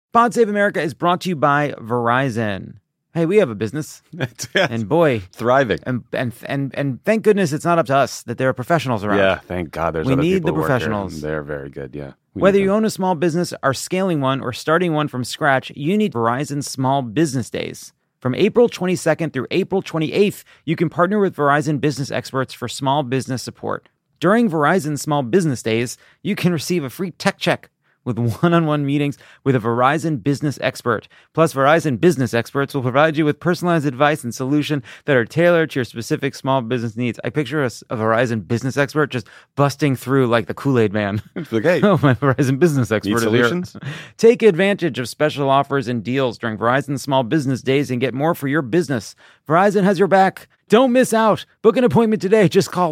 Pod Save America is brought to you by Verizon. Hey, we have a business, and boy, thriving. And thank goodness it's not up to us that there are professionals around. Yeah, thank God there's we other need people the who work professionals. here. They're very good, yeah. Whether you own a small business, are scaling one, or starting one from scratch, you need Verizon Small Business Days. From April 22nd through April 28th, you can partner with Verizon business experts for small business support. During Verizon Small Business Days, you can receive a free tech check with one-on-one meetings with a Verizon business expert. Plus, Verizon business experts will provide you with personalized advice and solutions that are tailored to your specific small business needs. I picture a Verizon business expert just busting through like the Kool-Aid man. Like, hey, oh, my Verizon business expert need solutions? Take advantage of special offers and deals during Verizon Small Business Days and get more for your business. Verizon has your back. Don't miss out. Book an appointment today. Just call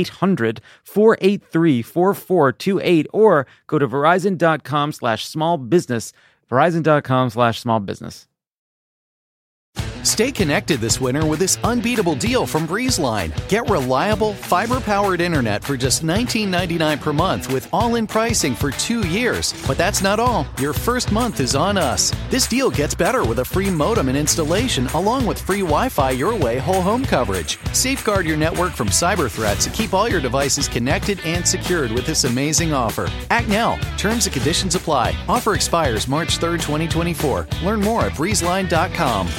1-800-483-4428 or go to verizon.com/smallbusiness. Verizon.com/smallbusiness. Stay connected this winter with this unbeatable deal from BreezeLine. Get reliable, fiber-powered internet for just $19.99 per month with all-in pricing for 2 years. But that's not all. Your first month is on us. This deal gets better with a free modem and installation, along with free Wi-Fi your way whole home coverage. Safeguard your network from cyber threats and keep all your devices connected and secured with this amazing offer. Act now. Terms and conditions apply. Offer expires March 3rd, 2024. Learn more at breezeline.com.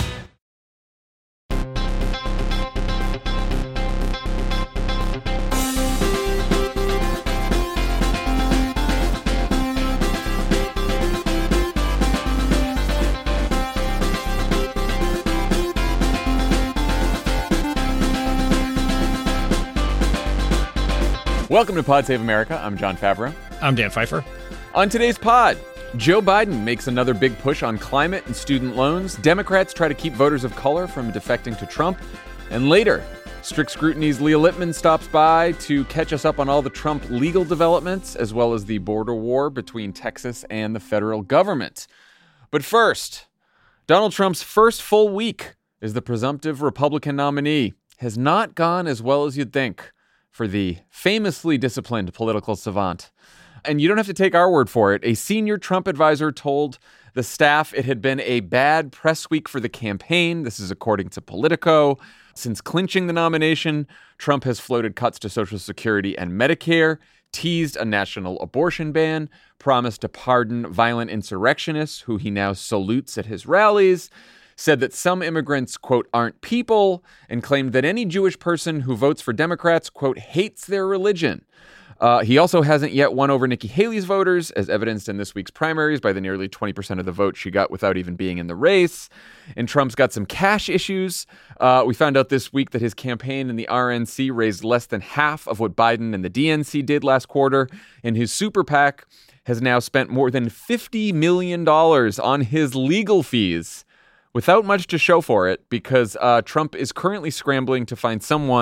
Welcome to Pod Save America. I'm John Favreau. I'm Dan Pfeiffer. On today's pod, Joe Biden makes another big push on climate and student loans. Democrats try to keep voters of color from defecting to Trump. And later, Strict Scrutiny's Leah Lippman stops by to catch us up on all the Trump legal developments, as well as the border war between Texas and the federal government. But first, Donald Trump's first full week as the presumptive Republican nominee has not gone as well as you'd think for the famously disciplined political savant. And you don't have to take our word for it. A senior Trump advisor told the staff it had been a bad press week for the campaign. This is according to Politico. Since clinching the nomination, Trump has floated cuts to Social Security and Medicare, teased a national abortion ban, promised to pardon violent insurrectionists who he now salutes at his rallies, said that some immigrants, quote, aren't people, and claimed that any Jewish person who votes for Democrats, quote, hates their religion. He also hasn't yet won over Nikki Haley's voters, as evidenced in this week's primaries by the nearly 20% of the vote she got without even being in the race. And Trump's got some cash issues. We found out this week that his campaign and the RNC raised less than half of what Biden and the DNC did last quarter, and his super PAC has now spent more than $50 million on his legal fees without much to show for it, because Trump is currently scrambling to find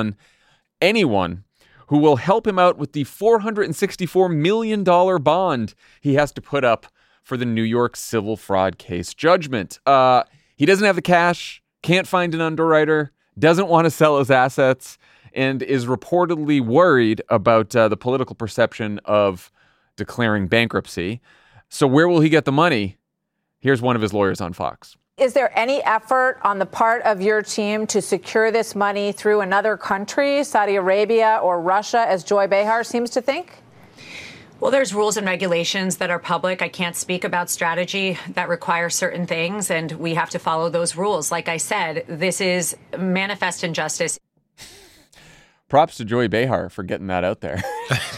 anyone, who will help him out with the $464 million bond he has to put up for the New York civil fraud case judgment. He doesn't have the cash, can't find an underwriter, doesn't want to sell his assets, and is reportedly worried about the political perception of declaring bankruptcy. So where will he get the money? Here's one of his lawyers on Fox. Is there any effort on the part of your team to secure this money through another country, Saudi Arabia or Russia, as Joy Behar seems to think? Well, there's rules and regulations that are public. I can't speak about strategy that require certain things, and we have to follow those rules. Like I said, this is manifest injustice. Props to Joy Behar for getting that out there.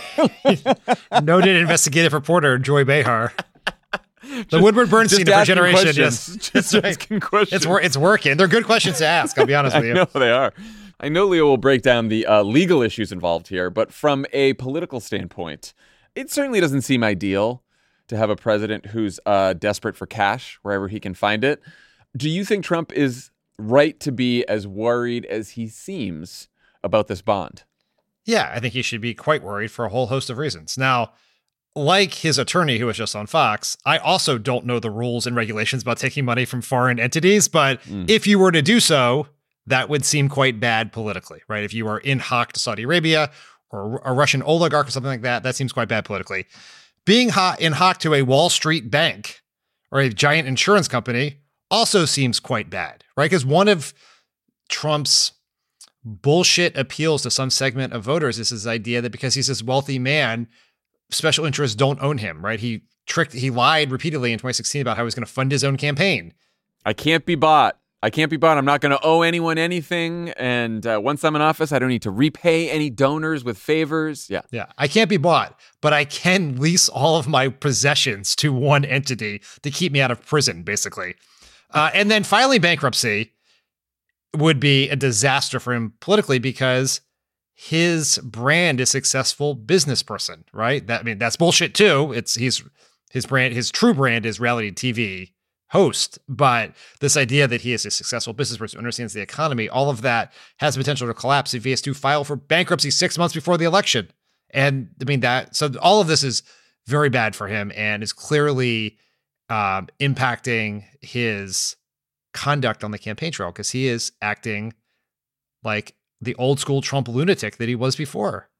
Noted investigative reporter Joy Behar. The Woodward Bernstein of our generation. Just asking questions. It's working. They're good questions to ask, I'll be honest with you. I know they are. I know Leo will break down the legal issues involved here, but from a political standpoint, it certainly doesn't seem ideal to have a president who's desperate for cash wherever he can find it. Do you think Trump is right to be as worried as he seems about this bond? Yeah, I think he should be quite worried for a whole host of reasons. Now, like his attorney who was just on Fox, I also don't know the rules and regulations about taking money from foreign entities, but if you were to do so, that would seem quite bad politically, right? If you are in hoc to Saudi Arabia or a Russian oligarch or something like that, that seems quite bad politically. Being in hoc to a Wall Street bank or a giant insurance company also seems quite bad, right? Because one of Trump's bullshit appeals to some segment of voters is his idea that because he's this wealthy man, special interests don't own him, right? He lied repeatedly in 2016 about how he was going to fund his own campaign. I can't be bought. I'm not going to owe anyone anything. And once I'm in office, I don't need to repay any donors with favors. Yeah. Yeah. I can't be bought, but I can lease all of my possessions to one entity to keep me out of prison, basically. And then filing bankruptcy would be a disaster for him politically because his brand is successful business person, right? That's bullshit too. His true brand is reality TV host, but this idea that he is a successful business person who understands the economy, all of that has the potential to collapse if he has to file for bankruptcy 6 months before the election. And so all of this is very bad for him and is clearly impacting his conduct on the campaign trail because he is acting like the old school Trump lunatic that he was before.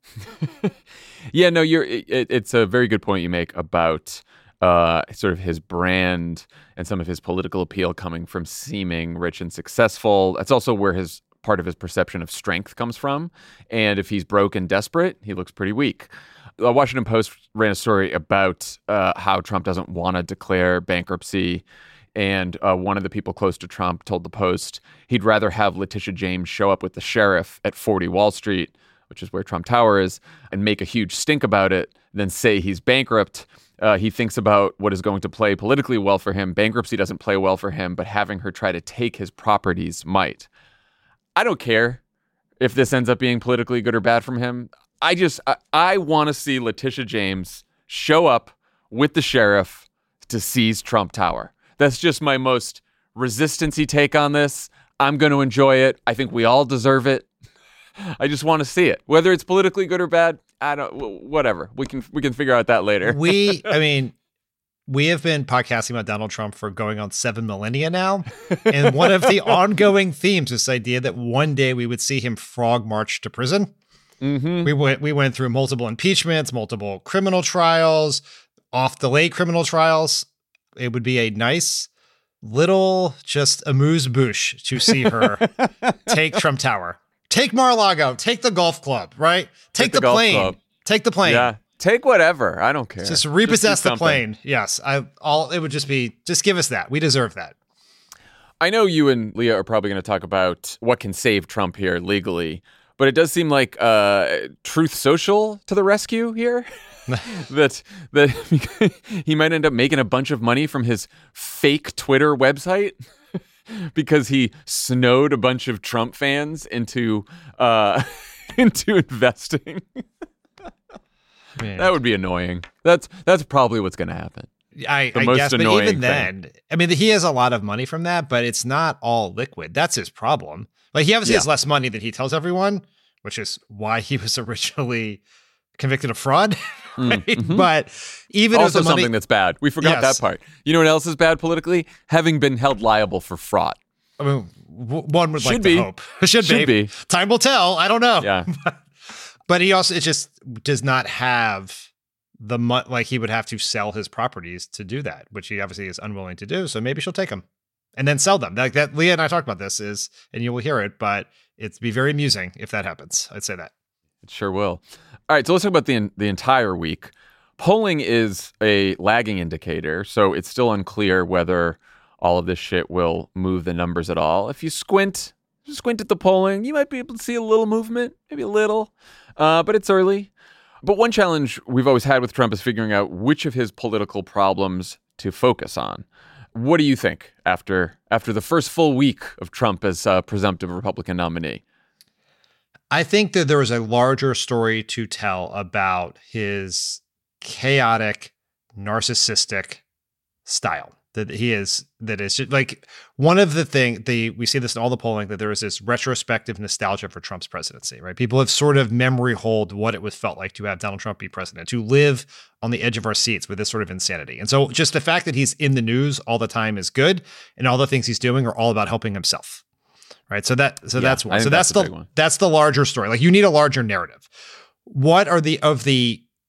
Yeah, no, it's a very good point you make about sort of his brand and some of his political appeal coming from seeming rich and successful. That's also where part of his perception of strength comes from. And if he's broke and desperate, he looks pretty weak. The Washington Post ran a story about how Trump doesn't want to declare bankruptcy. And one of the people close to Trump told the Post he'd rather have Letitia James show up with the sheriff at 40 Wall Street, which is where Trump Tower is, and make a huge stink about it than say he's bankrupt. He thinks about what is going to play politically well for him. Bankruptcy doesn't play well for him, but having her try to take his properties might. I don't care if this ends up being politically good or bad from him. I want to see Letitia James show up with the sheriff to seize Trump Tower. That's just my most resistance-y take on this. I'm going to enjoy it. I think we all deserve it. I just want to see it. Whether it's politically good or bad, whatever. We can figure out that later. We have been podcasting about Donald Trump for going on 7 millennia now. And one of the ongoing themes is this idea that one day we would see him frog march to prison. Mm-hmm. We went through multiple impeachments, multiple criminal trials, off-delay criminal trials. It would be a nice little just amuse-bouche to see her take Trump Tower. Take Mar-a-Lago, take the golf club, right? Take the plane. Club. Take the plane. Yeah. Take whatever. I don't care. Just repossess the plane. Yes. It would just be, just give us that. We deserve that. I know you and Leah are probably going to talk about what can save Trump here legally, but it does seem like Truth Social to the rescue here. that he might end up making a bunch of money from his fake Twitter website. Because he snowed a bunch of Trump fans into investing. That would be annoying. That's probably what's going to happen. I guess, but even then, he has a lot of money from that, but it's not all liquid. That's his problem. Like he obviously has less money than he tells everyone, which is why he was originally convicted of fraud. Right? Mm-hmm. But even also if the money, something that's bad. We forgot that part. You know what else is bad politically? Having been held liable for fraud. One would like to hope. Should be. Time will tell. I don't know. Yeah. But he also, it just does not have the money. Like he would have to sell his properties to do that, which he obviously is unwilling to do. So maybe she'll take them and then sell them. Like that. Leah and I talked about this and you will hear it, but it'd be very amusing if that happens. I'd say that. It sure will. All right, so let's talk about the entire week. Polling is a lagging indicator, so it's still unclear whether all of this shit will move the numbers at all. If you squint at the polling, you might be able to see a little movement, maybe a little, but it's early. But one challenge we've always had with Trump is figuring out which of his political problems to focus on. What do you think after the first full week of Trump as presumptive Republican nominee? I think that there is a larger story to tell about his chaotic, narcissistic style. That is just like one of the things we see this in all the polling, that there is this retrospective nostalgia for Trump's presidency, right? People have sort of memory hold what it was felt like to have Donald Trump be president, to live on the edge of our seats with this sort of insanity. And so just the fact that he's in the news all the time is good. And all the things he's doing are all about helping himself. Right. So that's one. So that's the larger story. Like you need a larger narrative. What are the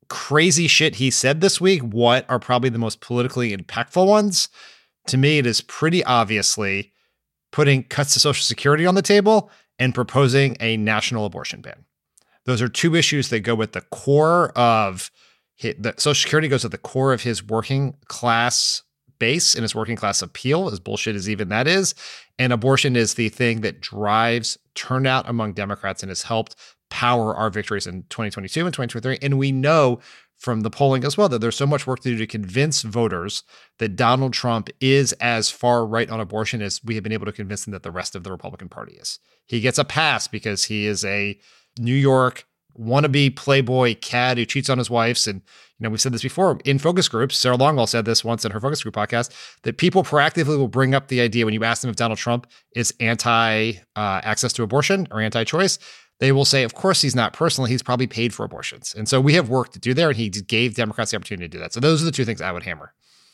crazy shit he said this week, what are probably the most politically impactful ones? To me, it is pretty obviously putting cuts to Social Security on the table and proposing a national abortion ban. Those are two issues that go with the core of the Social Security goes at the core of his working class base and his working class appeal, as bullshit as even that is. And abortion is the thing that drives turnout among Democrats and has helped power our victories in 2022 and 2023. And we know from the polling as well that there's so much work to do to convince voters that Donald Trump is as far right on abortion as we have been able to convince them that the rest of the Republican Party is. He gets a pass because he is a New York wannabe playboy cad who cheats on his wives. And, we've said this before in focus groups. Sarah Longwell said this once in her focus group podcast, that people proactively will bring up the idea when you ask them if Donald Trump is anti-access to abortion or anti-choice. They will say, of course, he's not personally. He's probably paid for abortions. And so we have work to do there. And he gave Democrats the opportunity to do that. So those are the two things I would hammer.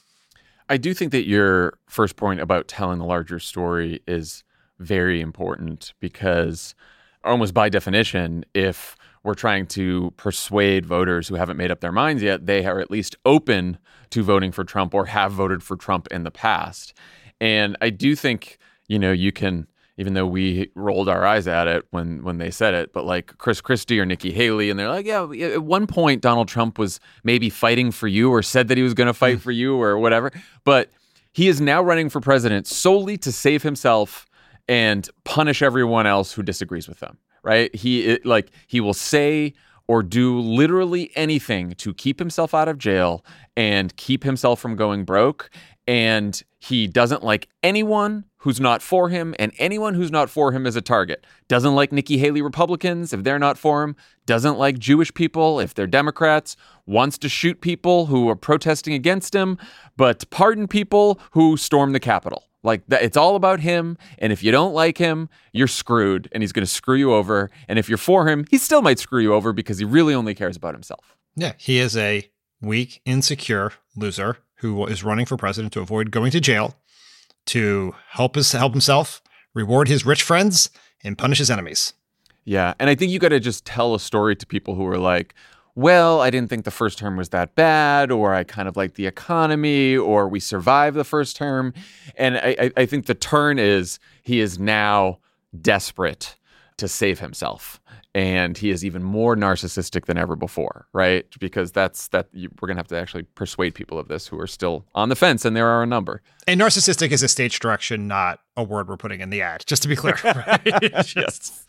I do think that your first point about telling the larger story is very important because almost by definition, if we're trying to persuade voters who haven't made up their minds yet, they are at least open to voting for Trump or have voted for Trump in the past. And I do think, you can, even though we rolled our eyes at it when they said it, but like Chris Christie or Nikki Haley, and they're like, yeah, at one point, Donald Trump was maybe fighting for you or said that he was going to fight for you or whatever. But he is now running for president solely to save himself and punish everyone else who disagrees with them. Right? He will say or do literally anything to keep himself out of jail and keep himself from going broke. And he doesn't like anyone who's not for him, and anyone who's not for him is a target. Doesn't like Nikki Haley Republicans if they're not for him. Doesn't like Jewish people if they're Democrats. Wants to shoot people who are protesting against him, but pardon people who storm the Capitol. Like that, it's all about him. And if you don't like him, you're screwed and he's going to screw you over. And if you're for him, he still might screw you over because he really only cares about himself. Yeah, he is a weak, insecure loser who is running for president to avoid going to jail, to help himself, reward his rich friends, and punish his enemies. Yeah. And I think you got to just tell a story to people who are like, well, I didn't think the first term was that bad, or I kind of like the economy, or we survived the first term. And I think the turn is he is now desperate to save himself. And he is even more narcissistic than ever before, right? Because we're going to have to actually persuade people of this who are still on the fence, and there are a number. And narcissistic is a stage direction, not a word we're putting in the ad, just to be clear. Right? Yes.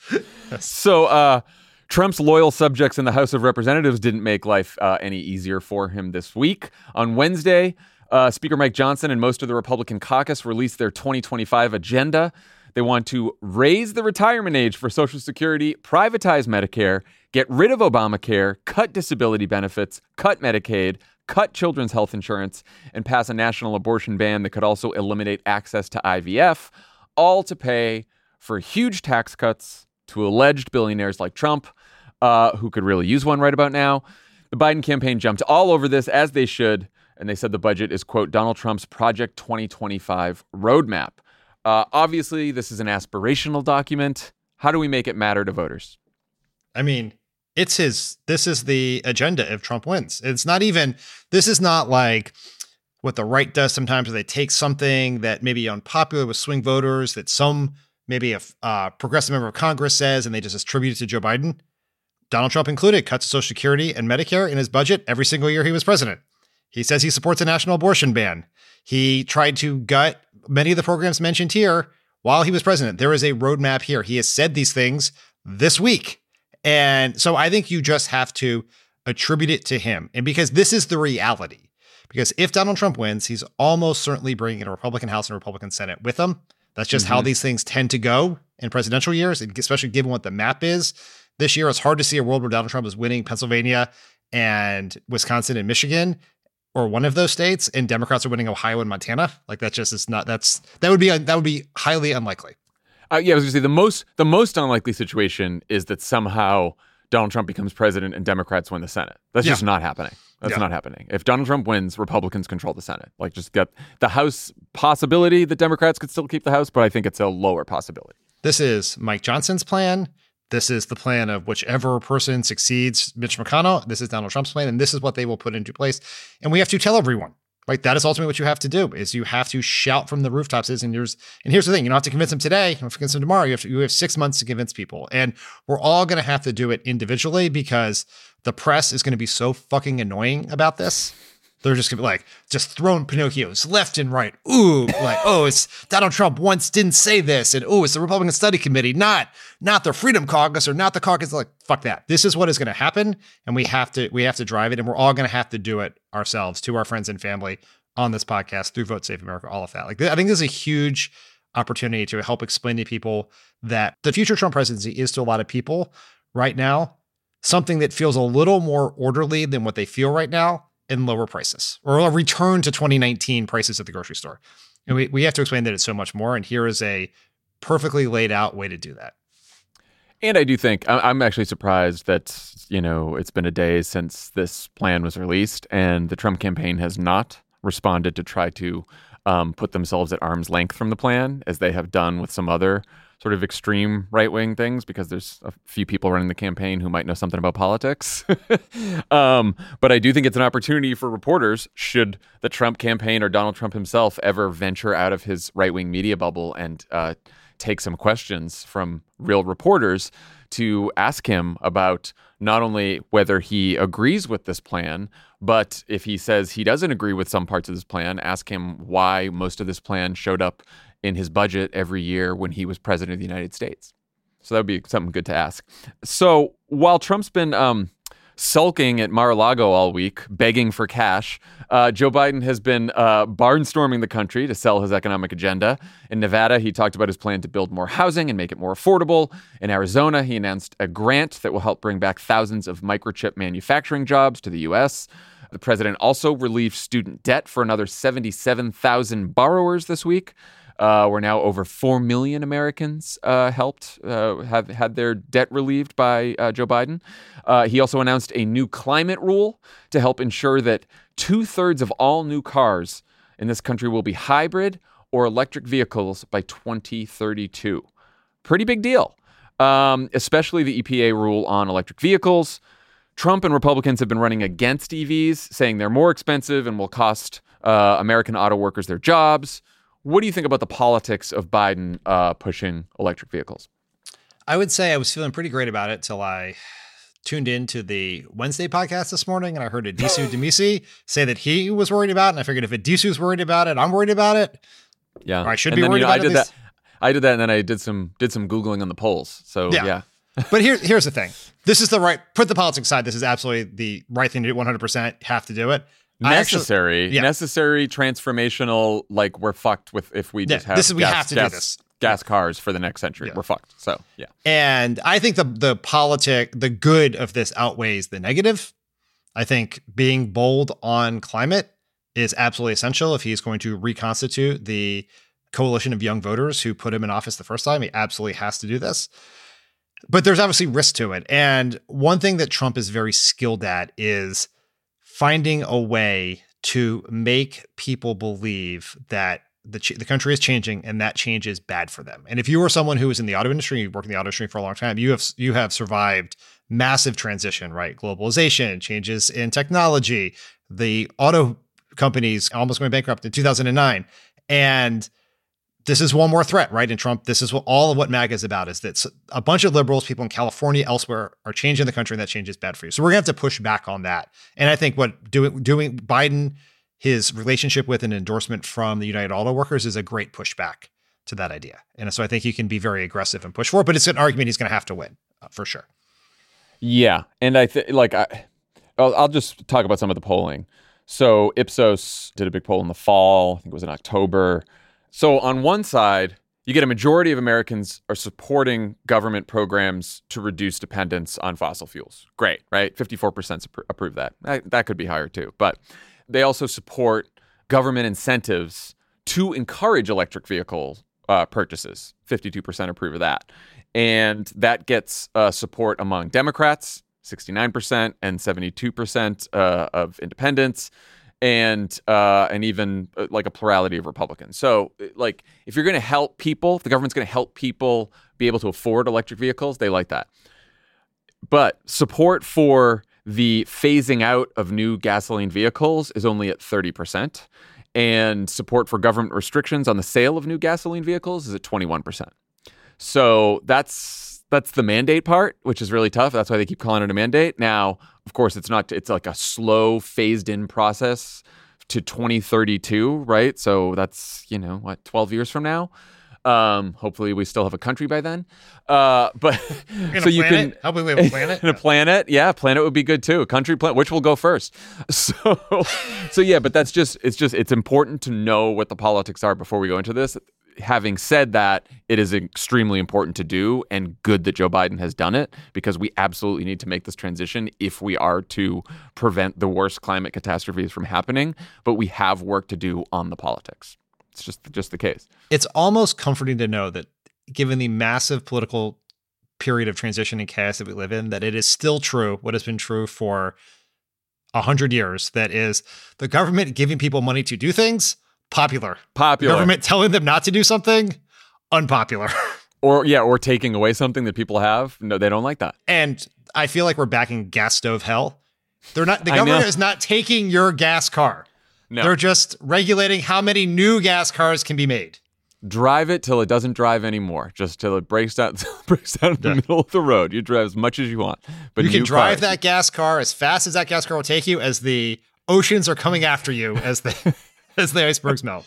So, Trump's loyal subjects in the House of Representatives didn't make life any easier for him this week. On Wednesday, Speaker Mike Johnson and most of the Republican caucus released their 2025 agenda. They want to raise the retirement age for Social Security, privatize Medicare, get rid of Obamacare, cut disability benefits, cut Medicaid, cut children's health insurance, and pass a national abortion ban that could also eliminate access to IVF, all to pay for huge tax cuts to alleged billionaires like Trump, who could really use one right about now. The Biden campaign jumped all over this, as they should, and they said the budget is, quote, Donald Trump's Project 2025 roadmap. Obviously, this is an aspirational document. How do we make it matter to voters? I mean, this is the agenda if Trump wins. This is not like what the right does sometimes, where they take something that may be unpopular with swing voters that maybe a progressive member of Congress says, and they just attribute it to Joe Biden. Donald Trump included cuts to Social Security and Medicare in his budget every single year he was president. He says he supports a national abortion ban. He tried to gut many of the programs mentioned here while he was president. There is a roadmap here. He has said these things this week. And so I think you just have to attribute it to him. And because this is the reality, because if Donald Trump wins, he's almost certainly bringing a Republican House and a Republican Senate with him. That's just how these things tend to go in presidential years, and especially given what the map is. This year, it's hard to see a world where Donald Trump is winning Pennsylvania and Wisconsin and Michigan, or one of those states, and Democrats are winning Ohio and Montana. Like that just is not. That would be highly unlikely. I was going to say the most unlikely situation is that somehow Donald Trump becomes president and Democrats win the Senate. That's just not happening. That's not happening. If Donald Trump wins, Republicans control the Senate. Like, just get the House possibility that Democrats could still keep the House, but I think it's a lower possibility. This is Mike Johnson's plan. This is the plan of whichever person succeeds Mitch McConnell. This is Donald Trump's plan, and this is what they will put into place. And we have to tell everyone, right? That is ultimately what you have to do, is you have to shout from the rooftops. And here's the thing. You don't have to convince them today. You don't have to convince them tomorrow. You have 6 months to convince people. And we're all going to have to do it individually because the press is going to be so fucking annoying about this. They're just going to be just throwing Pinocchios left and right. Ooh, it's Donald Trump once didn't say this. And it's the Republican Study Committee, not the Freedom Caucus or not the caucus. Fuck that. This is what is going to happen. And we have to drive it. And we're all going to have to do it ourselves, to our friends and family, on this podcast, through Vote Save America, all of that. I think this is a huge opportunity to help explain to people that the future Trump presidency is, to a lot of people right now, something that feels a little more orderly than what they feel right now, and lower prices, or a return to 2019 prices at the grocery store. And we have to explain that it's so much more. And here is a perfectly laid out way to do that. And I do think I'm actually surprised that, it's been a day since this plan was released and the Trump campaign has not responded to try to put themselves at arm's length from the plan, as they have done with some other sort of extreme right-wing things, because there's a few people running the campaign who might know something about politics. But I do think it's an opportunity for reporters, should the Trump campaign or Donald Trump himself ever venture out of his right-wing media bubble and take some questions from real reporters, to ask him about not only whether he agrees with this plan, but if he says he doesn't agree with some parts of this plan, ask him why most of this plan showed up in his budget every year when he was president of the United States. So that would be something good to ask. So while Trump's been sulking at Mar-a-Lago all week, begging for cash, Joe Biden has been barnstorming the country to sell his economic agenda. In Nevada, he talked about his plan to build more housing and make it more affordable. In Arizona, he announced a grant that will help bring back thousands of microchip manufacturing jobs to the U.S. The president also relieved student debt for another 77,000 borrowers this week. We're now over 4 million Americans have had their debt relieved by Joe Biden. He also announced a new climate rule to help ensure that 2/3 of all new cars in this country will be hybrid or electric vehicles by 2032. Pretty big deal, especially the EPA rule on electric vehicles. Trump and Republicans have been running against EVs, saying they're more expensive and will cost American auto workers their jobs. What do you think about the politics of Biden pushing electric vehicles? I would say I was feeling pretty great about it till I tuned into the Wednesday podcast this morning, and I heard Adisu Demisi say that he was worried about it. And I figured if Adisu's worried about it, I'm worried about it. Yeah, or I should be worried about it. I did that, and then I did some Googling on the polls. So yeah. But here's the thing. This is the right, put the politics aside. This is absolutely the right thing to do. 100% have to do it. Necessary, transformational. We're fucked with if we just have we have to do this. Gas cars for the next century. Yeah. We're fucked. So yeah. And I think the good of this outweighs the negative. I think being bold on climate is absolutely essential if he's going to reconstitute the coalition of young voters who put him in office the first time. He absolutely has to do this. But there's obviously risk to it. And one thing that Trump is very skilled at is finding a way to make people believe that the country is changing and that change is bad for them. And if you are someone who is in the auto industry, you work in the auto industry for a long time, you have survived massive transition, right? Globalization, changes in technology, the auto companies almost going bankrupt in 2009. And this is one more threat, right? And Trump, this is all of what MAGA is about, is that a bunch of liberals, people in California, elsewhere, are changing the country, and that change is bad for you. So we're going to have to push back on that. And I think what doing Biden, his relationship with an endorsement from the United Auto Workers, is a great pushback to that idea. And so I think he can be very aggressive and push for it, but it's an argument he's going to have to win for sure. Yeah. And I'll just talk about some of the polling. So Ipsos did a big poll in the fall. I think it was in October. So on one side, you get a majority of Americans are supporting government programs to reduce dependence on fossil fuels. Great, right? 54% approve that. That could be higher too. But they also support government incentives to encourage electric vehicle purchases. 52% approve of that. And that gets support among Democrats, 69%, and 72% of independents. and even like a plurality of Republicans. So like if you're going to help people, if the government's going to help people be able to afford electric vehicles, they like that. But support for the phasing out of new gasoline vehicles is only at 30%. And support for government restrictions on the sale of new gasoline vehicles is at 21%. So that's the mandate part, which is really tough. That's why they keep calling it a mandate. Now, of course, it's like a slow phased in process to 2032, right? So that's, 12 years from now. Hopefully we still have a country by then. But so you can hopefully we have a planet. And a planet. Yeah, a planet would be good too. A country planet, which will go first. So yeah, but it's important to know what the politics are before we go into this. Having said that, it is extremely important to do, and good that Joe Biden has done it, because we absolutely need to make this transition if we are to prevent the worst climate catastrophes from happening. But we have work to do on the politics. It's just the case. It's almost comforting to know that given the massive political period of transition and chaos that we live in, that it is still true, what has been true for 100 years, that is the government giving people money to do things, popular. The government telling them not to do something, unpopular. Or taking away something that people have. No, they don't like that. And I feel like we're back in gas stove hell. The government is not taking your gas car. No. They're just regulating how many new gas cars can be made. Drive it till it doesn't drive anymore, just till it breaks down in the middle of the road. You drive as much as you want. But you can drive that gas car as fast as that gas car will take you as the oceans are coming after you as the icebergs melt.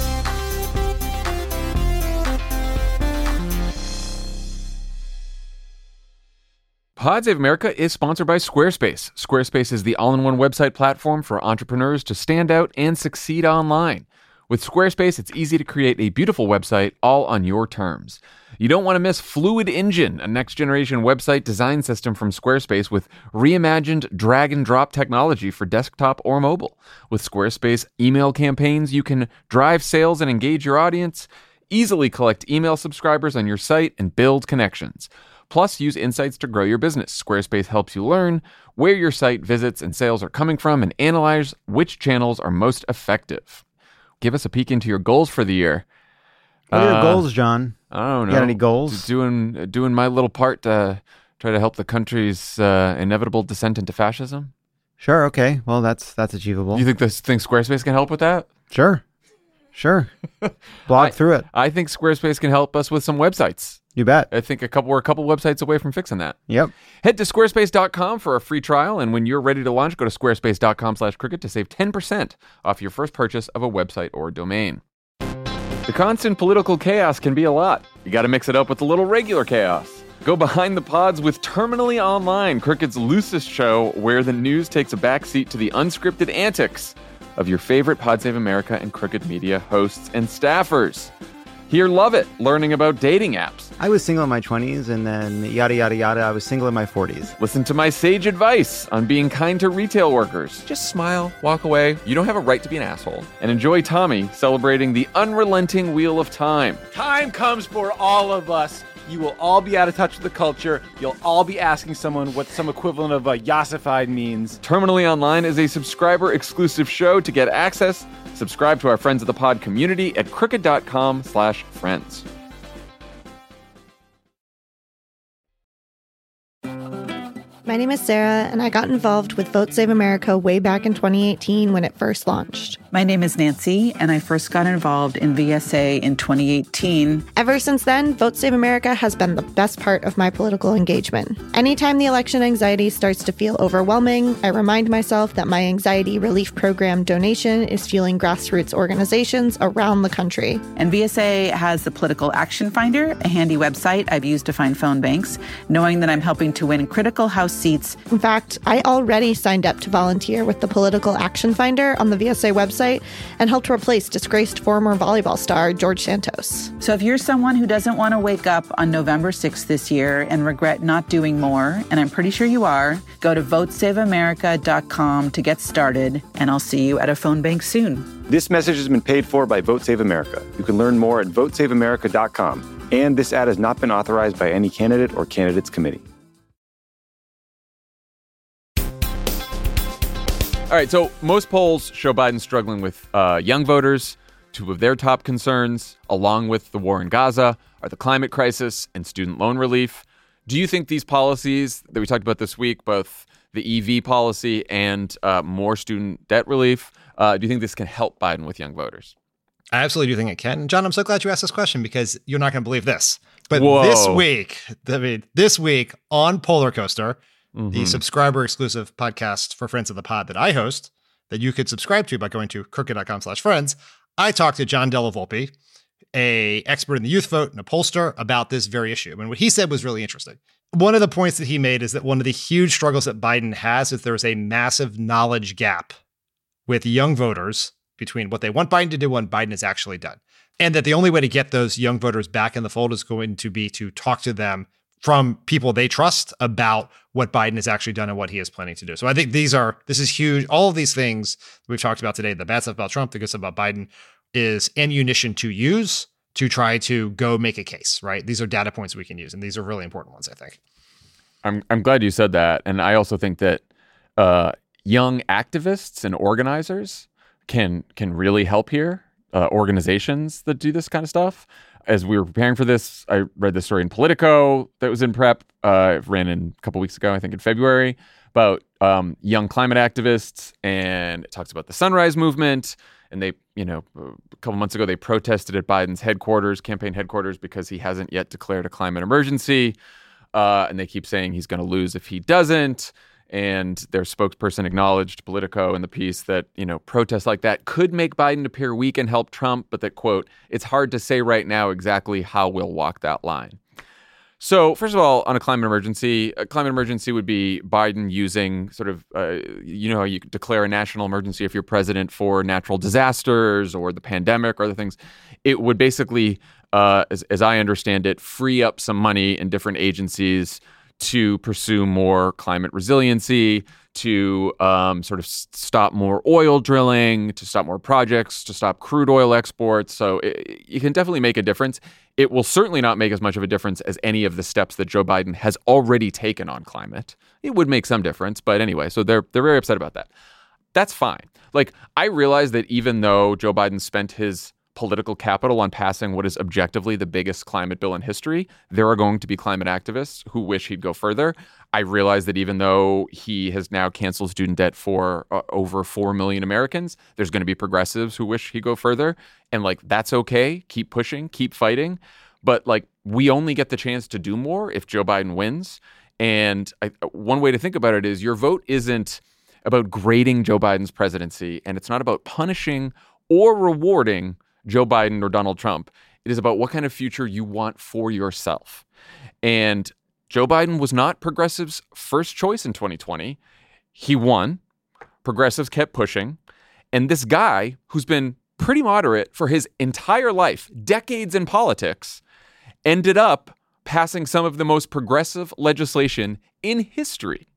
Pod Save America is sponsored by Squarespace. Squarespace is the all-in-one website platform for entrepreneurs to stand out and succeed online. With Squarespace, it's easy to create a beautiful website all on your terms. You don't want to miss Fluid Engine, a next-generation website design system from Squarespace with reimagined drag-and-drop technology for desktop or mobile. With Squarespace email campaigns, you can drive sales and engage your audience, easily collect email subscribers on your site, and build connections. Plus, use insights to grow your business. Squarespace helps you learn where your site visits and sales are coming from and analyze which channels are most effective. Give us a peek into your goals for the year. What are your goals, John? I don't know. You got any goals? Doing my little part to try to help the country's inevitable descent into fascism. Sure. Okay. Well, that's achievable. You think Squarespace can help with that? Sure. Blog through it. I think Squarespace can help us with some websites. You bet. I think we're a couple websites away from fixing that. Yep. Head to squarespace.com for a free trial, and when you're ready to launch, go to squarespace.com/cricket to save 10% off your first purchase of a website or domain. The constant political chaos can be a lot. You got to mix it up with a little regular chaos. Go behind the pods with Terminally Online, Cricket's loosest show where the news takes a backseat to the unscripted antics of your favorite Pod Save America and Cricket Media hosts and staffers. Here, love it, learning about dating apps. I was single in my 20s, and then yada, yada, yada, I was single in my 40s. Listen to my sage advice on being kind to retail workers. Just smile, walk away. You don't have a right to be an asshole. And enjoy Tommy celebrating the unrelenting wheel of time. Time comes for all of us. You will all be out of touch with the culture. You'll all be asking someone what some equivalent of yassified means. Terminally Online is a subscriber-exclusive show. To get access, subscribe to our Friends of the Pod community at cricket.com/friends. My name is Sarah, and I got involved with Vote Save America way back in 2018 when it first launched. My name is Nancy, and I first got involved in VSA in 2018. Ever since then, Vote Save America has been the best part of my political engagement. Anytime the election anxiety starts to feel overwhelming, I remind myself that my anxiety relief program donation is fueling grassroots organizations around the country. And VSA has the Political Action Finder, a handy website I've used to find phone banks, knowing that I'm helping to win critical House seats. In fact, I already signed up to volunteer with the Political Action Finder on the VSA website and helped replace disgraced former volleyball star George Santos. So if you're someone who doesn't want to wake up on November 6th this year and regret not doing more, and I'm pretty sure you are, go to votesaveamerica.com to get started, and I'll see you at a phone bank soon. This message has been paid for by Vote Save America. You can learn more at votesaveamerica.com. And this ad has not been authorized by any candidate or candidates committee. All right, so most polls show Biden struggling with young voters. Two of their top concerns, along with the war in Gaza, are the climate crisis and student loan relief. Do you think these policies that we talked about this week, both the EV policy and more student debt relief, do you think this can help Biden with young voters? I absolutely do think it can. And John, I'm so glad you asked this question because you're not going to believe this. But Whoa. this week on Polar Coaster, the subscriber exclusive podcast for Friends of the Pod that I host, that you could subscribe to by going to crooked.com/friends, I talked to John Della Volpe, a expert in the youth vote and a pollster, about this very issue. And what he said was really interesting. One of the points that he made is that one of the huge struggles that Biden has is there's a massive knowledge gap with young voters between what they want Biden to do and what Biden has actually done. And that the only way to get those young voters back in the fold is going to be to talk to them from people they trust about what Biden has actually done and what he is planning to do. So I think this is huge. All of these things we've talked about today, the bad stuff about Trump, the good stuff about Biden, is ammunition to use to try to go make a case, right? These are data points we can use, and these are really important ones, I think. I'm glad you said that. And I also think that young activists and organizers can really help here, organizations that do this kind of stuff. As we were preparing for this, I read this story in Politico that was in prep. It ran in a couple weeks ago, I think in February, about young climate activists, and it talks about the Sunrise Movement. And they, a couple months ago, they protested at Biden's campaign headquarters, because he hasn't yet declared a climate emergency. And they keep saying he's going to lose if he doesn't. And their spokesperson acknowledged, Politico, in the piece that, protests like that could make Biden appear weak and help Trump, but that, quote, it's hard to say right now exactly how we'll walk that line. So, first of all, on a climate emergency would be Biden using sort of, how you declare a national emergency if you're president for natural disasters or the pandemic or other things. It would basically, as I understand it, free up some money in different agencies to pursue more climate resiliency, to sort of stop more oil drilling, to stop more projects, to stop crude oil exports. So you can definitely make a difference. It will certainly not make as much of a difference as any of the steps that Joe Biden has already taken on climate. It would make some difference, but anyway, so they're very upset about that. That's fine. Like, I realize that even though Joe Biden spent his political capital on passing what is objectively the biggest climate bill in history, there are going to be climate activists who wish he'd go further. I realize that even though he has now canceled student debt for over 4 million Americans, there's going to be progressives who wish he'd go further. And that's okay. Keep pushing, keep fighting. But we only get the chance to do more if Joe Biden wins. And one way to think about it is your vote isn't about grading Joe Biden's presidency, and it's not about punishing or rewarding Joe Biden or Donald Trump. It is about what kind of future you want for yourself. And Joe Biden was not progressives' first choice in 2020. He won. Progressives kept pushing. And this guy, who's been pretty moderate for his entire life, decades in politics, ended up passing some of the most progressive legislation in history.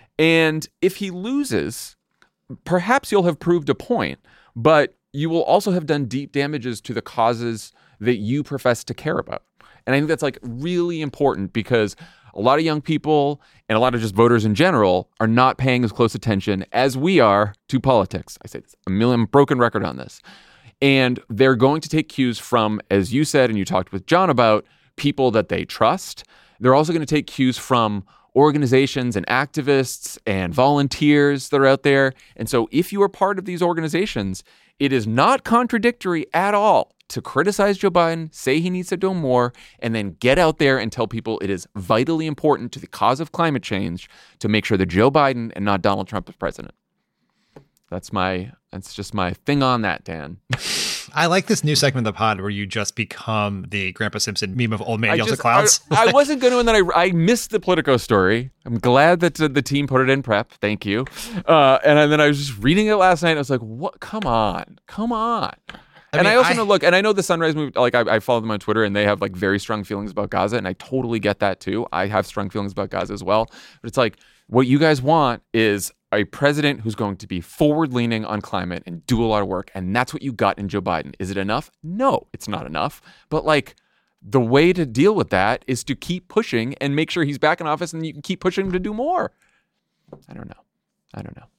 And if he loses, perhaps you'll have proved a point, but you will also have done deep damages to the causes that you profess to care about. And I think that's really important, because a lot of young people and a lot of just voters in general are not paying as close attention as we are to politics. I say this a million broken record on this. And they're going to take cues from, as you said, and you talked with John about, people that they trust. They're also going to take cues from organizations and activists and volunteers that are out there. And so if you are part of these organizations, it is not contradictory at all to criticize Joe Biden, say he needs to do more, and then get out there and tell people it is vitally important to the cause of climate change to make sure that Joe Biden and not Donald Trump is president. That's just my thing on that, Dan. I like this new segment of the pod where you just become the Grandpa Simpson meme of old man yells at clouds. I wasn't going to, and then I missed the Politico story. I'm glad that the team put it in prep. Thank you. And then I was just reading it last night. And I was like, what? Come on. I also know, look, and I know the Sunrise Movement, I follow them on Twitter, and they have very strong feelings about Gaza, and I totally get that too. I have strong feelings about Gaza as well. But it's what you guys want is a president who's going to be forward-leaning on climate and do a lot of work, and that's what you got in Joe Biden. Is it enough? No, it's not enough. But the way to deal with that is to keep pushing and make sure he's back in office, and you can keep pushing him to do more. I don't know.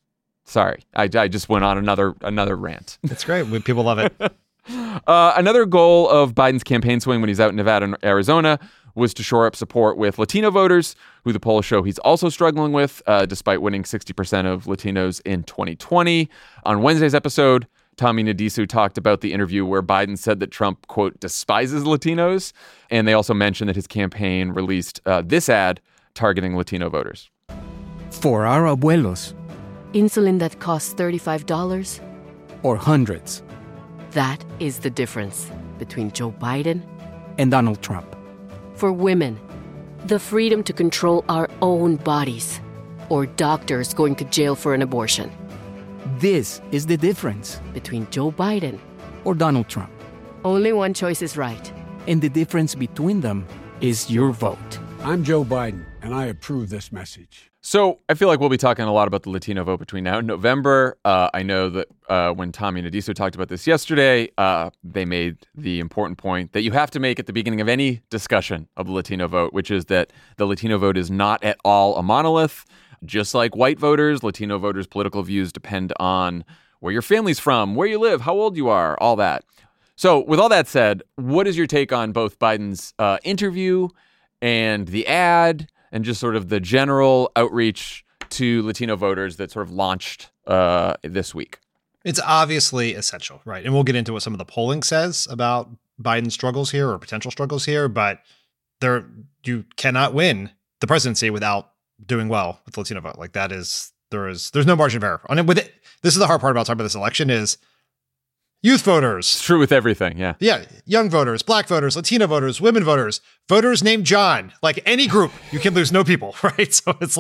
Sorry, I just went on another rant. It's great. People love it. Another goal of Biden's campaign swing when he's out in Nevada and Arizona was to shore up support with Latino voters, who the polls show he's also struggling with, despite winning 60% of Latinos in 2020. On Wednesday's episode, Tommy Nadisu talked about the interview where Biden said that Trump, quote, despises Latinos. And they also mentioned that his campaign released this ad targeting Latino voters. For our abuelos. Insulin that costs $35. Or hundreds. That is the difference between Joe Biden and Donald Trump. For women, the freedom to control our own bodies. Or doctors going to jail for an abortion. This is the difference between Joe Biden or Donald Trump. Only one choice is right. And the difference between them is your vote. I'm Joe Biden, and I approve this message. So I feel like we'll be talking a lot about the Latino vote between now and November. I know that when Tommy Nadisu talked about this yesterday, they made the important point that you have to make at the beginning of any discussion of the Latino vote, which is that the Latino vote is not at all a monolith. Just like white voters, Latino voters' political views depend on where your family's from, where you live, how old you are, all that. So with all that said, what is your take on both Biden's interview and the ad and just sort of the general outreach to Latino voters that sort of launched this week? It's obviously essential, right? And we'll get into what some of the polling says about Biden's struggles here or potential struggles here, but you cannot win the presidency without doing well with the Latino vote. Like there's no margin of error on it. This is the hard part about talking about this election is youth voters. It's true with everything. Yeah. Yeah. Young voters, black voters, Latino voters, women voters, voters named John, like any group, you can lose no people. Right. So it's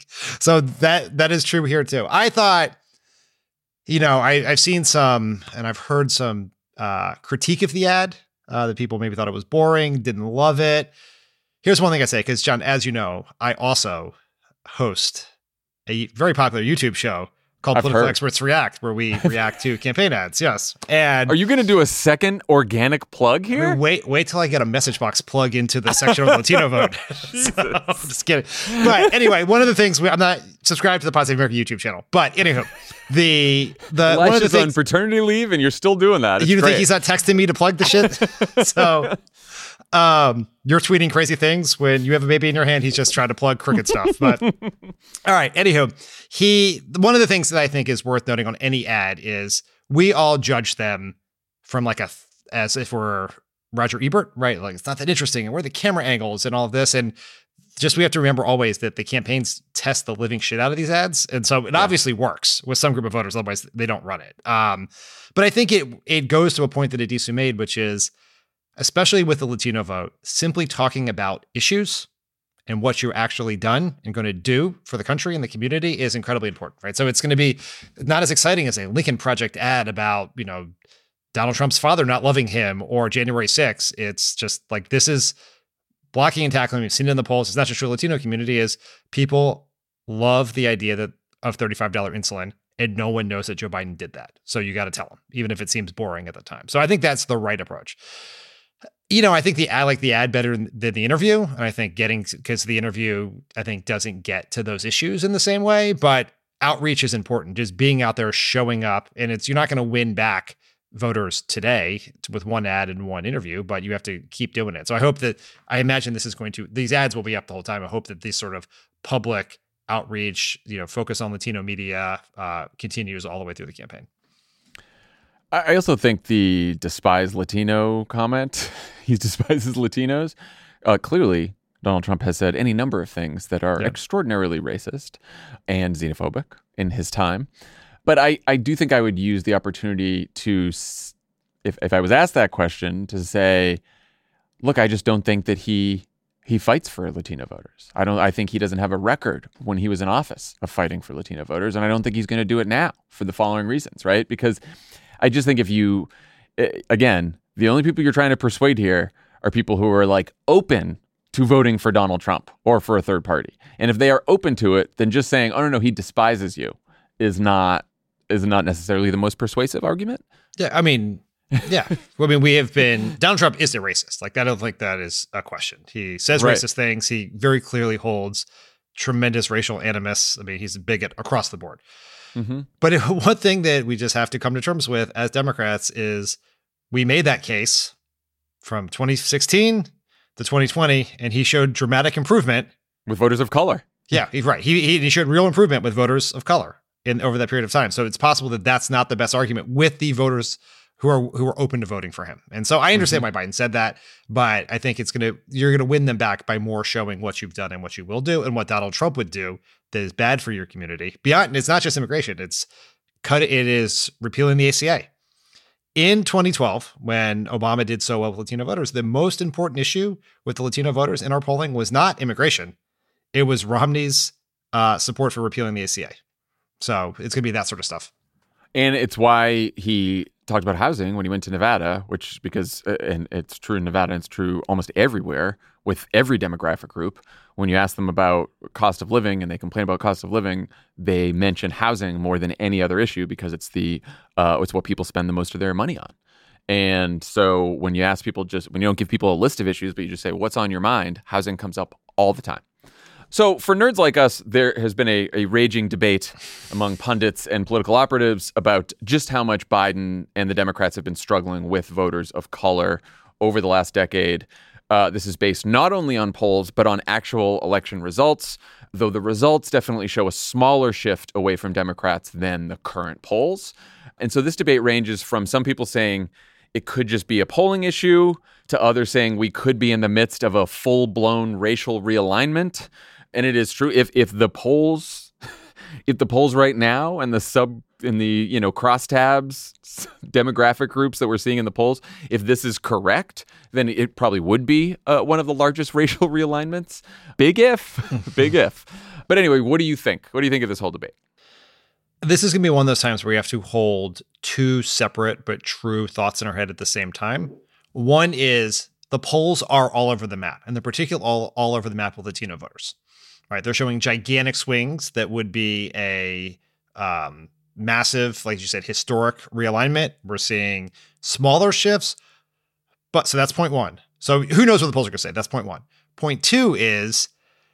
that is true here too. I thought, I've seen some, and I've heard some critique of the ad that people maybe thought it was boring, didn't love it. Here's one thing I say, because John, as you know, I also host a very popular YouTube show called Political Experts React, where we react to campaign ads. Yes. And are you going to do a second organic plug here? Wait till I get a message box plug into the section of the Latino vote. So, I'm just kidding. But anyway, one of the things I'm not subscribed to the Pod Save America YouTube channel, but anywho, the one of the things, on paternity leave, and you're still doing that. It's you great. Think he's not texting me to plug the shit? So. You're tweeting crazy things when you have a baby in your hand. He's just trying to plug cricket stuff. But all right. Anywho, one of the things that I think is worth noting on any ad is we all judge them from as if we're Roger Ebert, right? Like it's not that interesting, and where are the camera angles and all of this, and just we have to remember always that the campaigns test the living shit out of these ads, and so it obviously works with some group of voters. Otherwise, they don't run it. But I think it goes to a point that Nadisu made, which is, especially with the Latino vote, simply talking about issues and what you're actually done and going to do for the country and the community is incredibly important, right? So it's going to be not as exciting as a Lincoln Project ad about, Donald Trump's father not loving him or January 6th. It's just like, this is blocking and tackling. We've seen it in the polls. It's not just for the Latino community, is people love the idea of $35 insulin, and no one knows that Joe Biden did that. So you got to tell them, even if it seems boring at the time. So I think that's the right approach. I think I like the ad better than the interview. And I think because the interview, I think, doesn't get to those issues in the same way, but outreach is important. Just being out there, showing up, and you're not going to win back voters today with one ad and one interview, but you have to keep doing it. So I imagine these ads will be up the whole time. I hope that this sort of public outreach, focus on Latino media, continues all the way through the campaign. I also think the despise Latino comment, he despises Latinos. Clearly, Donald Trump has said any number of things that are extraordinarily racist and xenophobic in his time. But I do think I would use the opportunity to, if I was asked that question, to say, look, I just don't think that he fights for Latino voters. I think he doesn't have a record when he was in office of fighting for Latino voters. And I don't think he's going to do it now for the following reasons, right? Because I just think if you, again, the only people you're trying to persuade here are people who are open to voting for Donald Trump or for a third party. And if they are open to it, then just saying, oh, no, he despises you is not necessarily the most persuasive argument. Yeah. I mean, we have been, Donald Trump is a racist. I don't think that is a question. He says racist things. He very clearly holds tremendous racial animus. I mean, he's a bigot across the board. But one thing that we just have to come to terms with as Democrats is we made that case from 2016 to 2020, and he showed dramatic improvement with voters of color. Yeah, right. He showed real improvement with voters of color over that period of time. So it's possible that that's not the best argument with the voters who are open to voting for him. And so I understand why Biden said that, but I think you're gonna win them back by more showing what you've done and what you will do and what Donald Trump would do that is bad for your community. Beyond, it's not just immigration; it is repealing the ACA. In 2012, when Obama did so well with Latino voters, the most important issue with the Latino voters in our polling was not immigration. It was Romney's support for repealing the ACA. So it's going to be that sort of stuff. And it's why he talked about housing when he went to Nevada, and it's true in Nevada, and it's true almost everywhere with every demographic group. When you ask them about cost of living and they complain about cost of living, they mention housing more than any other issue because it's what people spend the most of their money on. And so when you ask people, when you don't give people a list of issues, but you just say, what's on your mind, housing comes up all the time. So for nerds like us, there has been a raging debate among pundits and political operatives about just how much Biden and the Democrats have been struggling with voters of color over the last decade. This is based not only on polls, but on actual election results, though the results definitely show a smaller shift away from Democrats than the current polls. And so this debate ranges from some people saying it could just be a polling issue to others saying we could be in the midst of a full-blown racial realignment. And it is true if the polls right now and the crosstabs demographic groups that we're seeing in the polls, if this is correct, then it probably would be one of the largest racial realignments. Big if. But anyway, what do you think? What do you think of this whole debate? This is going to be one of those times where we have to hold two separate but true thoughts in our head at the same time. One is the polls are all over the map, and they're particularly all over the map with Latino voters. Right, they're showing gigantic swings that would be a massive, like you said, historic realignment. We're seeing smaller shifts, but so that's point one. So who knows what the polls are going to say? That's point one. Point two is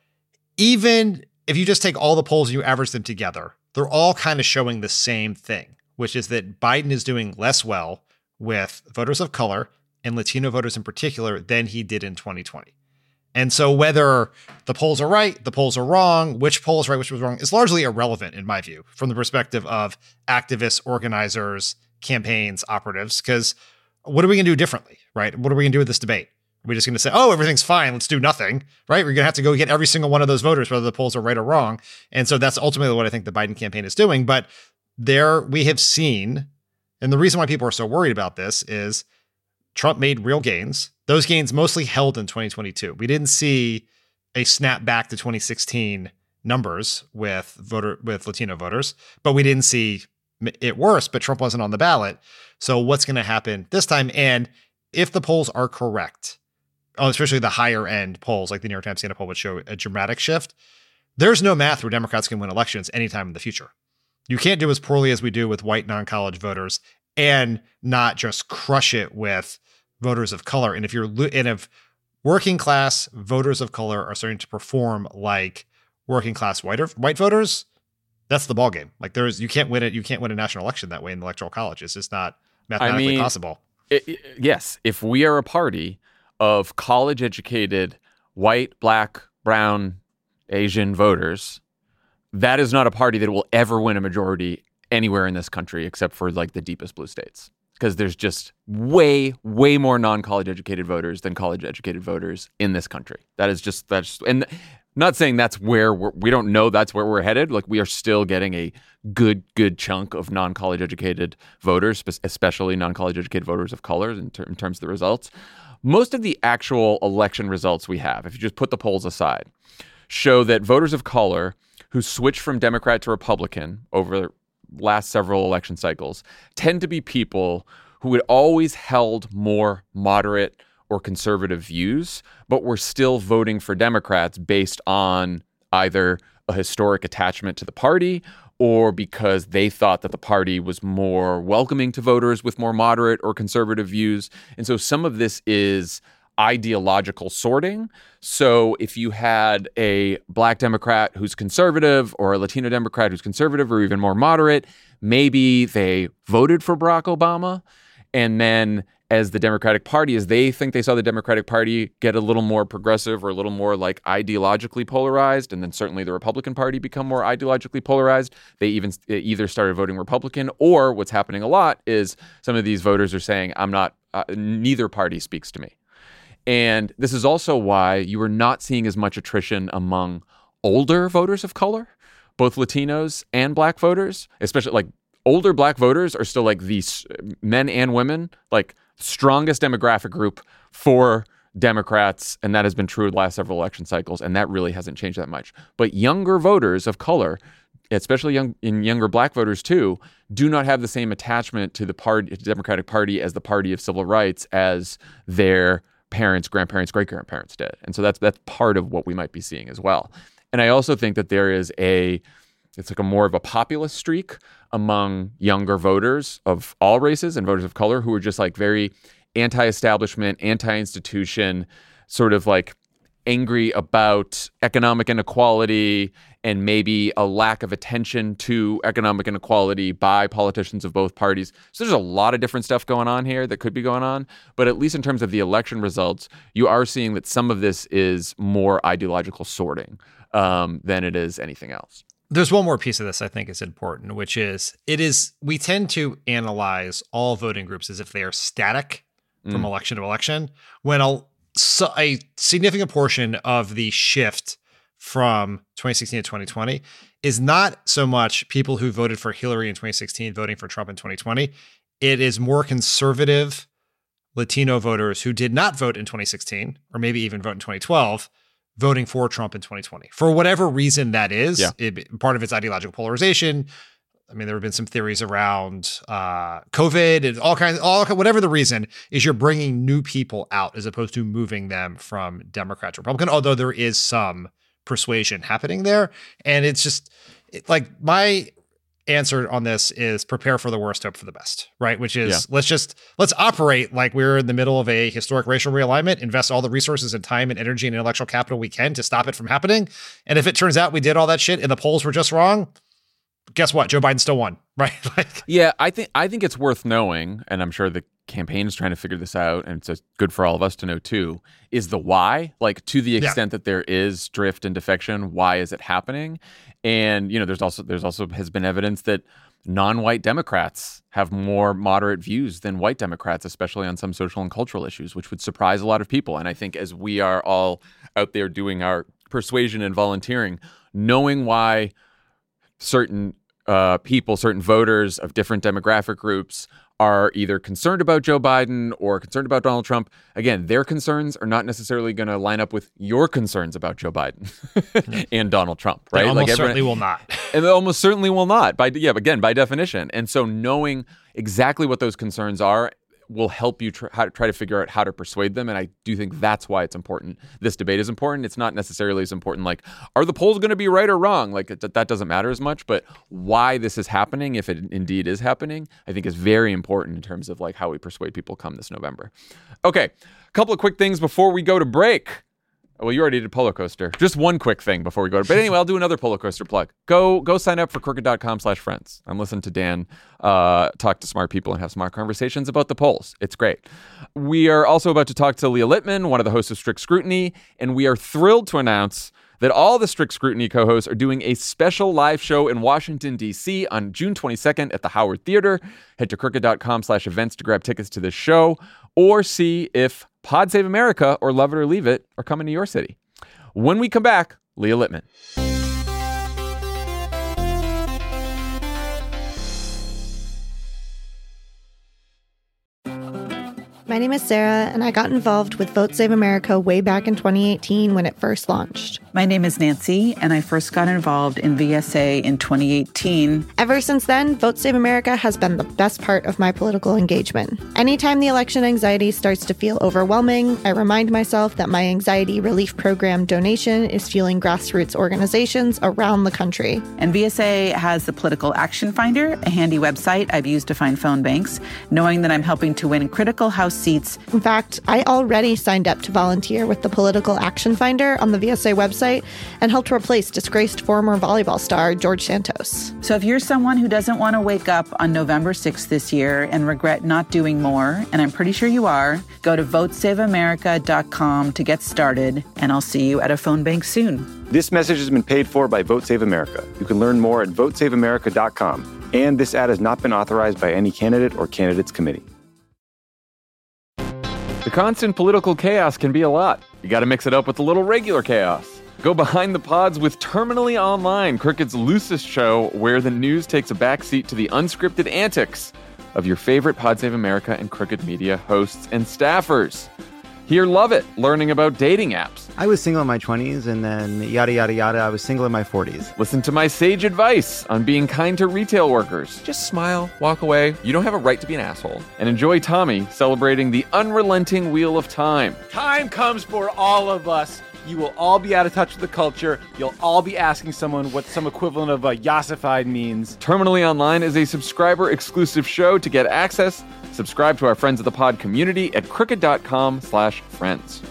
even if you just take all the polls and you average them together, they're all kind of showing the same thing, which is that Biden is doing less well with voters of color and Latino voters in particular than he did in 2020. And so whether the polls are right, the polls are wrong, which poll is right, which was wrong, is largely irrelevant in my view, from the perspective of activists, organizers, campaigns, operatives, because what are we going to do differently, right? What are we going to do with this debate? Are we just going to say, oh, everything's fine, let's do nothing, right? We're going to have to go get every single one of those voters, whether the polls are right or wrong. And so that's ultimately what I think the Biden campaign is doing. But there we have seen, and the reason why people are so worried about this is Trump made real gains. Those gains mostly held in 2022. We didn't see a snap back to 2016 numbers with Latino voters, but we didn't see it worse, but Trump wasn't on the ballot. So what's going to happen this time? And if the polls are correct, especially the higher end polls like the New York Times Siena poll would show a dramatic shift, there's no math where Democrats can win elections anytime in the future. You can't do as poorly as we do with white non-college voters and not just crush it with voters of color. And if working class voters of color are starting to perform like working class white voters, that's the ballgame. Like you can't win it. You can't win a national election that way in the Electoral College. It's just not mathematically possible. Yes. If we are a party of college educated white, black, brown, Asian voters, that is not a party that will ever win a majority anywhere in this country except for like the deepest blue states. Because there's just way more non-college educated voters than college educated voters in this country. That's and not saying that's where we don't know that's where we're headed. Like we are still getting a good chunk of non-college educated voters, especially non-college educated voters of color in terms of the results. Most of the actual election results we have, if you just put the polls aside, show that voters of color who switched from Democrat to Republican over last several election cycles tend to be people who had always held more moderate or conservative views, but were still voting for Democrats based on either a historic attachment to the party or because they thought that the party was more welcoming to voters with more moderate or conservative views. And so some of this is ideological sorting. So if you had a Black Democrat who's conservative or a Latino Democrat who's conservative or even more moderate, maybe they voted for Barack Obama. And then as the Democratic Party, as they think they saw the Democratic Party get a little more progressive or a little more like ideologically polarized, and then certainly the Republican Party become more ideologically polarized, they either started voting Republican, or what's happening a lot is some of these voters are saying, I'm not, neither party speaks to me. And this is also why you are not seeing as much attrition among older voters of color, both Latinos and Black voters, especially like older Black voters are still like these men and women, like strongest demographic group for Democrats, and that has been true the last several election cycles, and that really hasn't changed that much. But younger voters of color, especially younger Black voters too, do not have the same attachment to the Democratic Party as the party of civil rights as their parents, grandparents, great-grandparents did. And so that's part of what we might be seeing as well. And I also think that there is it's like a more of a populist streak among younger voters of all races and voters of color who are just like very anti-establishment, anti-institution, sort of like angry about economic inequality and maybe a lack of attention to economic inequality by politicians of both parties. So there's a lot of different stuff going on here that could be going on. But at least in terms of the election results, you are seeing that some of this is more ideological sorting than it is anything else. There's one more piece of this I think is important, which is we tend to analyze all voting groups as if they are static from election to election, when a significant portion of the shift from 2016 to 2020 is not so much people who voted for Hillary in 2016 voting for Trump in 2020. It is more conservative Latino voters who did not vote in 2016 or maybe even vote in 2012 voting for Trump in 2020. For whatever reason that is, part of its ideological polarization. I mean, there have been some theories around COVID and whatever the reason is, you're bringing new people out as opposed to moving them from Democrat to Republican, although there is some persuasion happening there. And it's just like my answer on this is prepare for the worst, hope for the best, right? Which is let's operate like we're in the middle of a historic racial realignment, invest all the resources and time and energy and intellectual capital we can to stop it from happening. And if it turns out we did all that shit and the polls were just wrong, guess what? Joe Biden still won, right? I think it's worth knowing, and I'm sure the campaign is trying to figure this out, and it's good for all of us to know too, is the why. Like, to the extent that there is drift and defection, why is it happening? And there's also has been evidence that non-white Democrats have more moderate views than white Democrats, especially on some social and cultural issues, which would surprise a lot of people. And I think as we are all out there doing our persuasion and volunteering, knowing why certain people, certain voters of different demographic groups are either concerned about Joe Biden or concerned about Donald Trump, again, their concerns are not necessarily going to line up with your concerns about Joe Biden and Donald Trump, right? They almost certainly will not. And they almost certainly will not, by definition. And so knowing exactly what those concerns are will help you try to figure out how to persuade them. And I do think that's why it's important. This debate is important. It's not necessarily as important like, are the polls going to be right or wrong? Like, that doesn't matter as much. But why this is happening, if it indeed is happening, I think is very important in terms of like how we persuade people come this November. Okay, a couple of quick things before we go to break. Well, you already did Polo Coaster. Just one quick thing before we go. But anyway, I'll do another Polo Coaster plug. Go sign up for crooked.com/friends. I'm listening to Dan talk to smart people and have smart conversations about the polls. It's great. We are also about to talk to Leah Littman, one of the hosts of Strict Scrutiny, and we are thrilled to announce that all the Strict Scrutiny co-hosts are doing a special live show in Washington, D.C. on June 22nd at the Howard Theater. Head to crooked.com/events to grab tickets to this show or see if Pod Save America or Love It or Leave It are coming to your city. When we come back, Leah Littman. My name is Sarah, and I got involved with Vote Save America way back in 2018 when it first launched. My name is Nancy, and I first got involved in VSA in 2018. Ever since then, Vote Save America has been the best part of my political engagement. Anytime the election anxiety starts to feel overwhelming, I remind myself that my anxiety relief program donation is fueling grassroots organizations around the country. And VSA has the Political Action Finder, a handy website I've used to find phone banks, knowing that I'm helping to win critical House seats. In fact, I already signed up to volunteer with the Political Action Finder on the VSA website and helped replace disgraced former volleyball star George Santos. So if you're someone who doesn't want to wake up on November 6th this year and regret not doing more, and I'm pretty sure you are, go to votesaveamerica.com to get started, and I'll see you at a phone bank soon. This message has been paid for by Vote Save America. You can learn more at votesaveamerica.com. And this ad has not been authorized by any candidate or candidates committee. The constant political chaos can be a lot. You got to mix it up with a little regular chaos. Go behind the pods with Terminally Online, Crooked's loosest show where the news takes a backseat to the unscripted antics of your favorite Pod Save America and Crooked Media hosts and staffers. Hear Love It, learning about dating apps. I was single in my 20s, and then yada, yada, yada, I was single in my 40s. Listen to my sage advice on being kind to retail workers. Just smile, walk away. You don't have a right to be an asshole. And enjoy Tommy celebrating the unrelenting Wheel of Time. Time comes for all of us. You will all be out of touch with the culture. You'll all be asking someone what some equivalent of yassified means. Terminally Online is a subscriber-exclusive show. To get access, subscribe to our Friends of the Pod community at crooked.com/friends.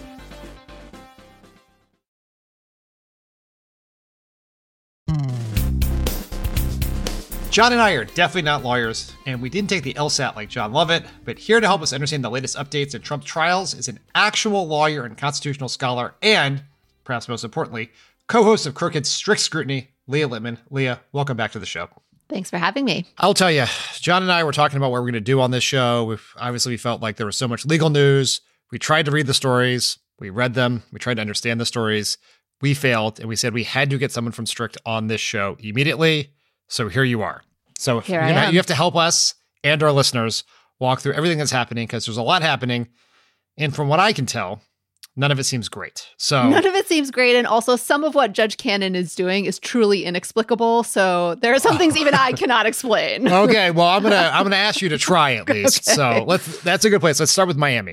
John and I are definitely not lawyers, and we didn't take the LSAT like John Lovett, but here to help us understand the latest updates in Trump trials is an actual lawyer and constitutional scholar, and, perhaps most importantly, co-host of Crooked's Strict Scrutiny, Leah Littman. Leah, welcome back to the show. Thanks for having me. I'll tell you, John and I were talking about what we're going to do on this show. We felt like there was so much legal news. We tried to read the stories. We read them. We tried to understand the stories. We failed, and we said we had to get someone from Strict on this show immediately. So here you are. So you have to help us and our listeners walk through everything that's happening, because there's a lot happening. And from what I can tell, none of it seems great. So none of it seems great. And also some of what Judge Cannon is doing is truly inexplicable. So there are some things even I cannot explain. Okay. Well, I'm gonna ask you to try at least. Okay. So that's a good place. Let's start with Miami.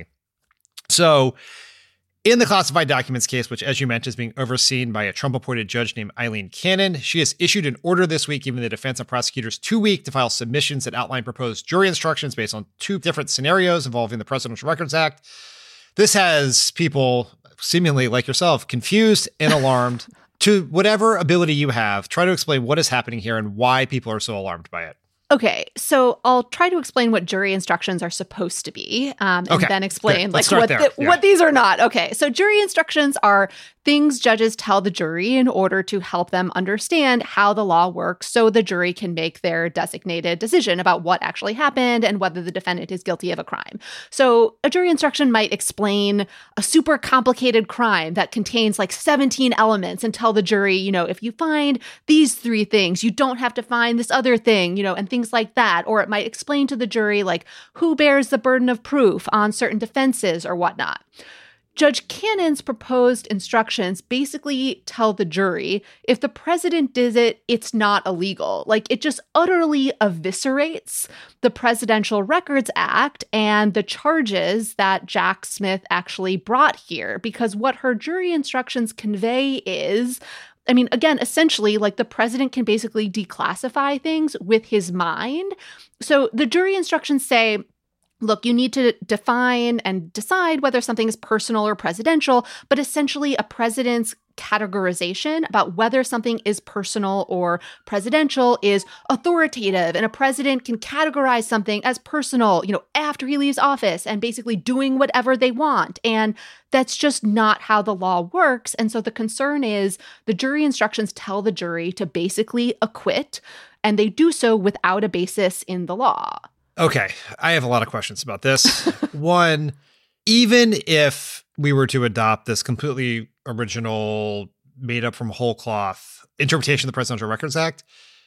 So in the classified documents case, which, as you mentioned, is being overseen by a Trump-appointed judge named Eileen Cannon, she has issued an order this week giving the defense and prosecutors 2 weeks to file submissions that outline proposed jury instructions based on 2 different scenarios involving the Presidential Records Act. This has people, seemingly like yourself, confused and alarmed. To whatever ability you have, try to explain what is happening here and why people are so alarmed by it. Okay, so I'll try to explain what jury instructions are supposed to be, and then explain what these are not. Okay, so jury instructions are things judges tell the jury in order to help them understand how the law works so the jury can make their designated decision about what actually happened and whether the defendant is guilty of a crime. So a jury instruction might explain a super complicated crime that contains like 17 elements and tell the jury, if you find these 3 things, you don't have to find this other thing, and things like that. Or it might explain to the jury, like, who bears the burden of proof on certain defenses or whatnot. Judge Cannon's proposed instructions basically tell the jury if the president did it, it's not illegal. Like, it just utterly eviscerates the Presidential Records Act and the charges that Jack Smith actually brought here, because what her jury instructions convey is, again, essentially, like, the president can basically declassify things with his mind. So the jury instructions say, look, you need to define and decide whether something is personal or presidential, but essentially a president's categorization about whether something is personal or presidential is authoritative, and a president can categorize something as personal, after he leaves office and basically doing whatever they want. And that's just not how the law works. And so the concern is the jury instructions tell the jury to basically acquit, and they do so without a basis in the law. Okay, I have a lot of questions about this. One, even if we were to adopt this completely original, made up from whole cloth interpretation of the Presidential Records Act,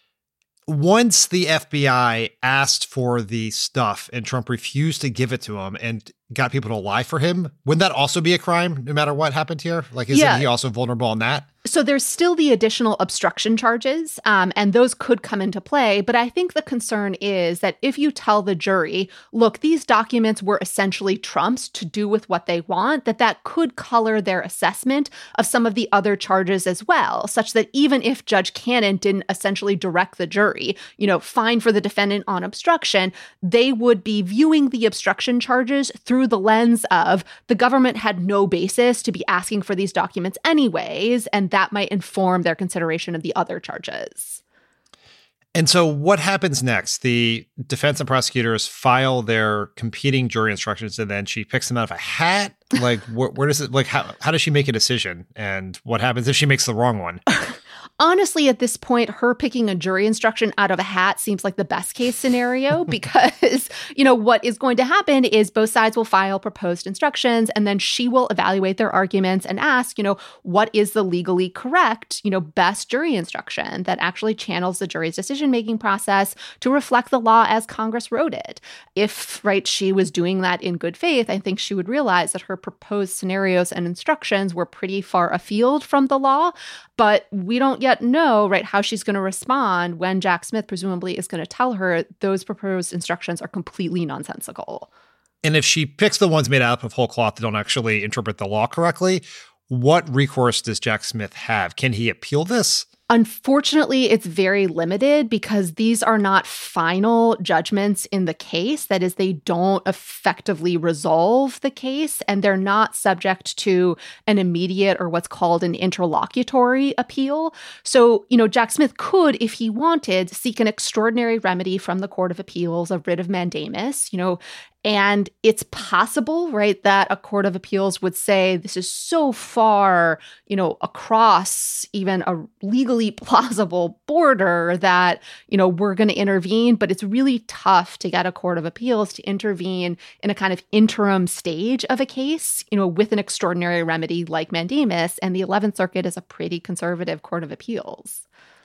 once the FBI asked for the stuff and Trump refused to give it to him and got people to lie for him, wouldn't that also be a crime no matter what happened here? Like, isn't he also vulnerable on that? So there's still the additional obstruction charges, and those could come into play. But I think the concern is that if you tell the jury, look, these documents were essentially Trump's to do with what they want, that could color their assessment of some of the other charges as well, such that even if Judge Cannon didn't essentially direct the jury, fine for the defendant on obstruction, they would be viewing the obstruction charges through the lens of the government had no basis to be asking for these documents anyways, and that might inform their consideration of the other charges. And so what happens next? The defense and prosecutors file their competing jury instructions, and then she picks them out of a hat? Like, where does it, like, how does she make a decision? And what happens if she makes the wrong one? Honestly, at this point, her picking a jury instruction out of a hat seems like the best case scenario because, what is going to happen is both sides will file proposed instructions and then she will evaluate their arguments and ask, what is the legally correct, best jury instruction that actually channels the jury's decision-making process to reflect the law as Congress wrote it. If, she was doing that in good faith, I think she would realize that her proposed scenarios and instructions were pretty far afield from the law. But we don't yet know, how she's going to respond when Jack Smith presumably is going to tell her those proposed instructions are completely nonsensical. And if she picks the ones made out of whole cloth that don't actually interpret the law correctly, what recourse does Jack Smith have? Can he appeal this? Unfortunately, it's very limited because these are not final judgments in the case. That is, they don't effectively resolve the case, and they're not subject to an immediate or what's called an interlocutory appeal. So, Jack Smith could, if he wanted, seek an extraordinary remedy from the Court of Appeals, a writ of mandamus, and it's possible, that a court of appeals would say this is so far, across even a legally plausible border that, we're going to intervene. But it's really tough to get a court of appeals to intervene in a kind of interim stage of a case, with an extraordinary remedy like mandamus. And the 11th Circuit is a pretty conservative court of appeals.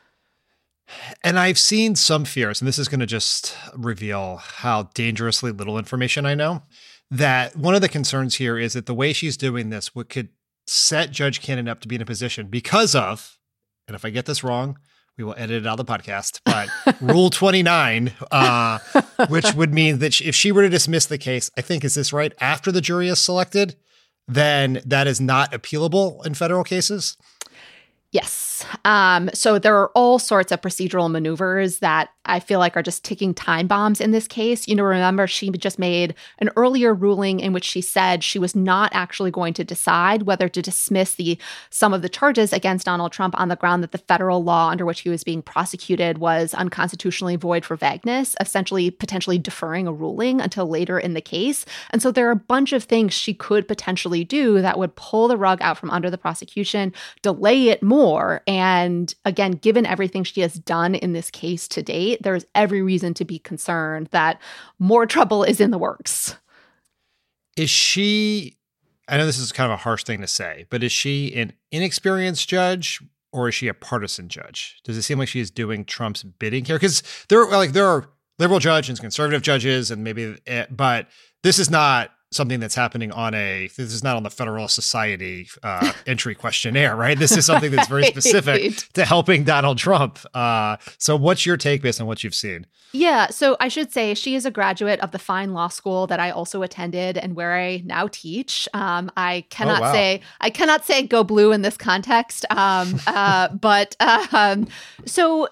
And I've seen some fears, and this is going to just reveal how dangerously little information I know, that one of the concerns here is that the way she's doing this could set Judge Cannon up to be in a position because of, and if I get this wrong, we will edit it out of the podcast, but Rule 29, which would mean that if she were to dismiss the case, I think, is this right, after the jury is selected, then that is not appealable in federal cases? Yes. So there are all sorts of procedural maneuvers that I feel like are just ticking time bombs in this case. Remember, she just made an earlier ruling in which she said she was not actually going to decide whether to dismiss some of the charges against Donald Trump on the ground that the federal law under which he was being prosecuted was unconstitutionally void for vagueness, essentially potentially deferring a ruling until later in the case. And so there are a bunch of things she could potentially do that would pull the rug out from under the prosecution, delay it more. And again, given everything she has done in this case to date, there's every reason to be concerned that more trouble is in the works. Is she, I know this is kind of a harsh thing to say, but is she an inexperienced judge or is she a partisan judge? Does it seem like she is doing Trump's bidding here? Because there are liberal judges and conservative judges, and but this is not something that's happening this is not on the Federalist Society entry questionnaire, right? This is something that's very specific to helping Donald Trump. So what's your take based on what you've seen? Yeah, so I should say she is a graduate of the fine law school that I also attended and where I now teach. I cannot say go blue in this context. But so,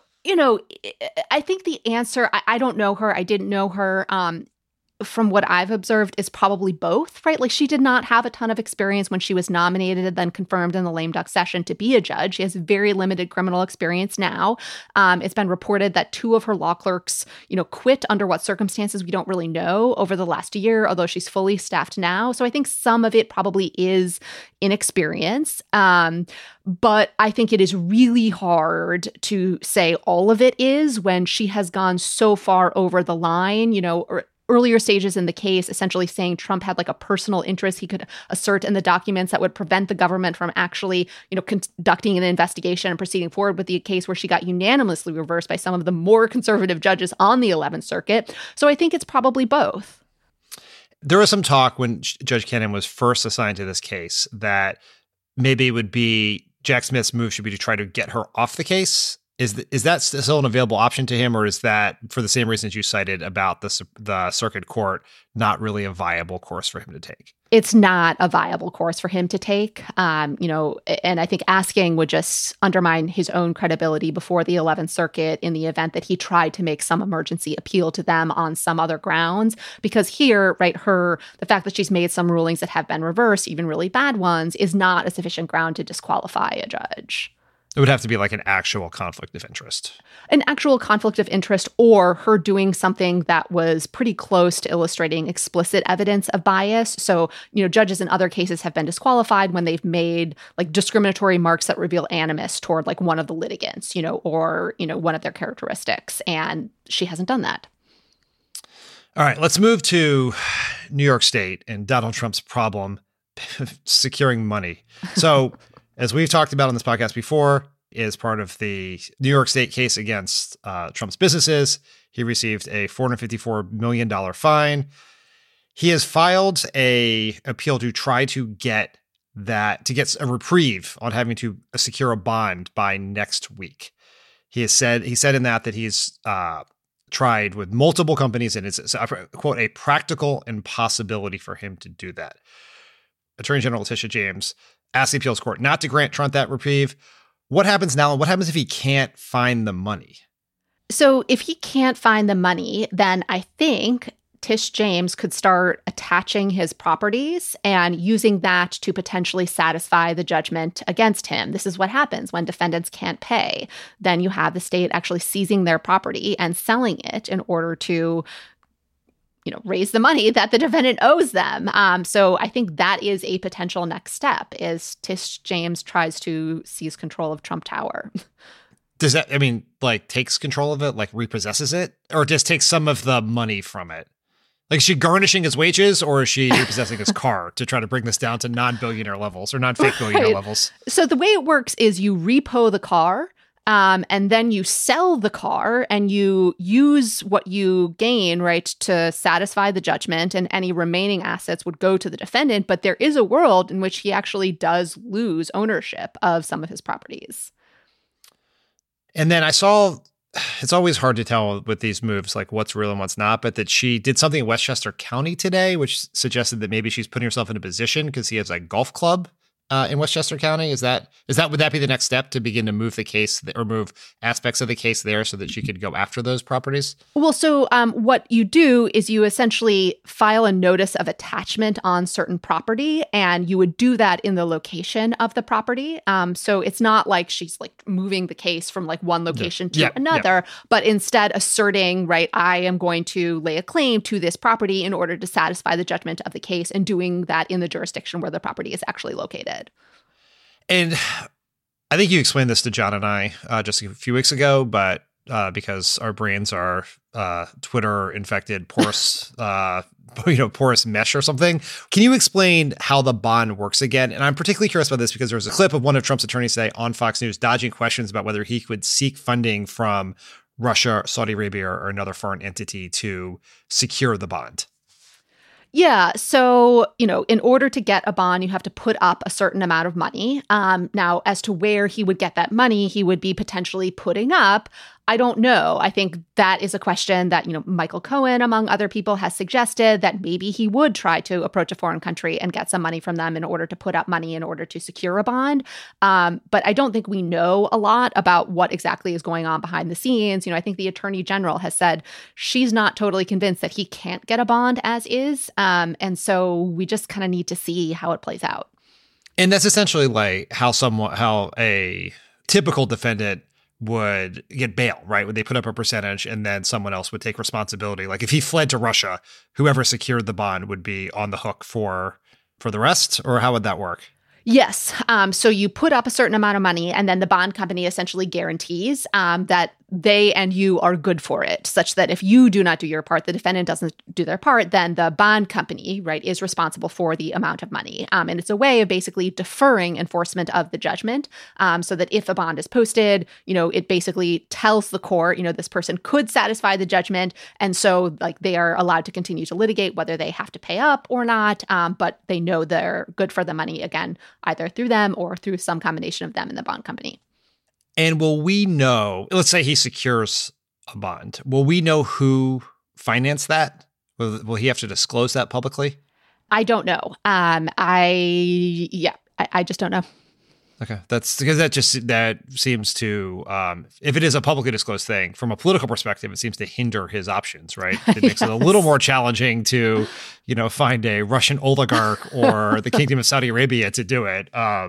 I think the answer, I don't know her. I didn't know her. From what I've observed, is probably both, right? Like, she did not have a ton of experience when she was nominated and then confirmed in the lame duck session to be a judge. She has very limited criminal experience now. It's been reported that 2 of her law clerks, quit under what circumstances we don't really know over the last year, although she's fully staffed now. So I think some of it probably is inexperience. But I think it is really hard to say all of it is when she has gone so far over the line, earlier stages in the case, essentially saying Trump had like a personal interest he could assert in the documents that would prevent the government from actually, conducting an investigation and proceeding forward with the case, where she got unanimously reversed by some of the more conservative judges on the 11th Circuit. So I think it's probably both. There was some talk when Judge Cannon was first assigned to this case that maybe it would be Jack Smith's move should be to try to get her off the case. Is that still an available option to him, or is that, for the same reasons you cited about the circuit court, not really a viable course for him to take? It's not a viable course for him to take, and I think asking would just undermine his own credibility before the 11th Circuit in the event that he tried to make some emergency appeal to them on some other grounds. Because here, right, the fact that she's made some rulings that have been reversed, even really bad ones, is not a sufficient ground to disqualify a judge. It would have to be like an actual conflict of interest. An actual conflict of interest, or her doing something that was pretty close to illustrating explicit evidence of bias. So, judges in other cases have been disqualified when they've made like discriminatory marks that reveal animus toward like one of the litigants, or one of their characteristics. And she hasn't done that. All right, let's move to New York State and Donald Trump's problem securing money. So, as we've talked about on this podcast before, is part of the New York State case against Trump's businesses. He received a $454 million fine. He has filed a appeal to try to get a reprieve on having to secure a bond by next week. He said in that he's tried with multiple companies, and it's, quote, a practical impossibility for him to do that. Attorney General Letitia James asked the appeals court not to grant Trump that reprieve. What happens now? What happens if he can't find the money? So if he can't find the money, then I think Tish James could start attaching his properties and using that to potentially satisfy the judgment against him. This is what happens when defendants can't pay. Then you have the state actually seizing their property and selling it in order to raise the money that the defendant owes them. So I think that is a potential next step, is Tish James tries to seize control of Trump Tower. Does that, takes control of it, repossesses it, or just takes some of the money from it? Is she garnishing his wages, or is she repossessing his car to try to bring this down to non-billionaire levels or non-fake billionaire levels? So the way it works is you repo the car, and then you sell the car and you use what you gain, right, to satisfy the judgment, and any remaining assets would go to the defendant. But there is a world in which he actually does lose ownership of some of his properties. And then I saw, it's always hard to tell with these moves, what's real and what's not, but that she did something in Westchester County today, which suggested that maybe she's putting herself in a position because he has a golf club in Westchester County. Would that be the next step, to begin to move the case or move aspects of the case there so that she could go after those properties? Well, so what you do is you essentially file a notice of attachment on certain property, and you would do that in the location of the property. So it's not like she's moving the case from one location to another, but instead asserting, right, I am going to lay a claim to this property in order to satisfy the judgment of the case, and doing that in the jurisdiction where the property is actually located. And I think you explained this to John and I just a few weeks ago, but because our brains are Twitter infected, porous mesh or something. Can you explain how the bond works again? And I'm particularly curious about this because there was a clip of one of Trump's attorneys today on Fox News dodging questions about whether he could seek funding from Russia, Saudi Arabia, or another foreign entity to secure the bond. Yeah. So, in order to get a bond, you have to put up a certain amount of money. Now, as to where he would get that money, he would be potentially putting up, I don't know. I think that is a question that, Michael Cohen, among other people, has suggested that maybe he would try to approach a foreign country and get some money from them in order to put up money in order to secure a bond. But I don't think we know a lot about what exactly is going on behind the scenes. I think the Attorney General has said she's not totally convinced that he can't get a bond as is. And so we just kind of need to see how it plays out. And that's essentially how a typical defendant would get bail, right? When they put up a percentage and then someone else would take responsibility. If he fled to Russia, whoever secured the bond would be on the hook for the rest, or how would that work? Yes. So you put up a certain amount of money, and then the bond company essentially guarantees that they and you are good for it, such that if you do not do your part, the defendant doesn't do their part, then the bond company, right, is responsible for the amount of money. And it's a way of basically deferring enforcement of the judgment, so that if a bond is posted, it basically tells the court, this person could satisfy the judgment. And so like they are allowed to continue to litigate whether they have to pay up or not. But they know they're good for the money, again, either through them or through some combination of them and the bond company. And will we know, let's say he secures a bond, will we know who financed that? Will he have to disclose that publicly? I don't know. I just don't know. Okay, that's because that seems to, if it is a publicly disclosed thing, from a political perspective, it seems to hinder his options, right? It makes it a little more challenging to, find a Russian oligarch or the Kingdom of Saudi Arabia to do it,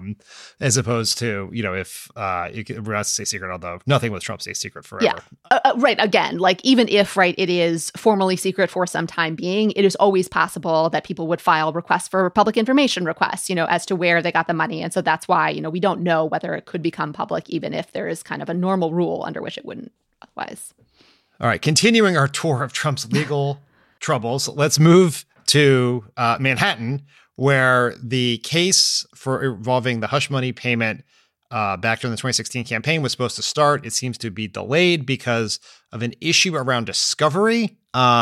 as opposed to, if you can not stay secret, although nothing with Trump stays secret forever. Yeah, right. Again, like even if, right, it is formally secret for some time being, it is always possible that people would file requests for public information requests, as to where they got the money. And so that's why, we don't know whether it could become public, even if there is kind of a normal rule under which it wouldn't otherwise. All right. Continuing our tour of Trump's legal troubles, let's move to Manhattan, where the case for involving the hush money payment back during the 2016 campaign was supposed to start. It seems to be delayed because of an issue around discovery.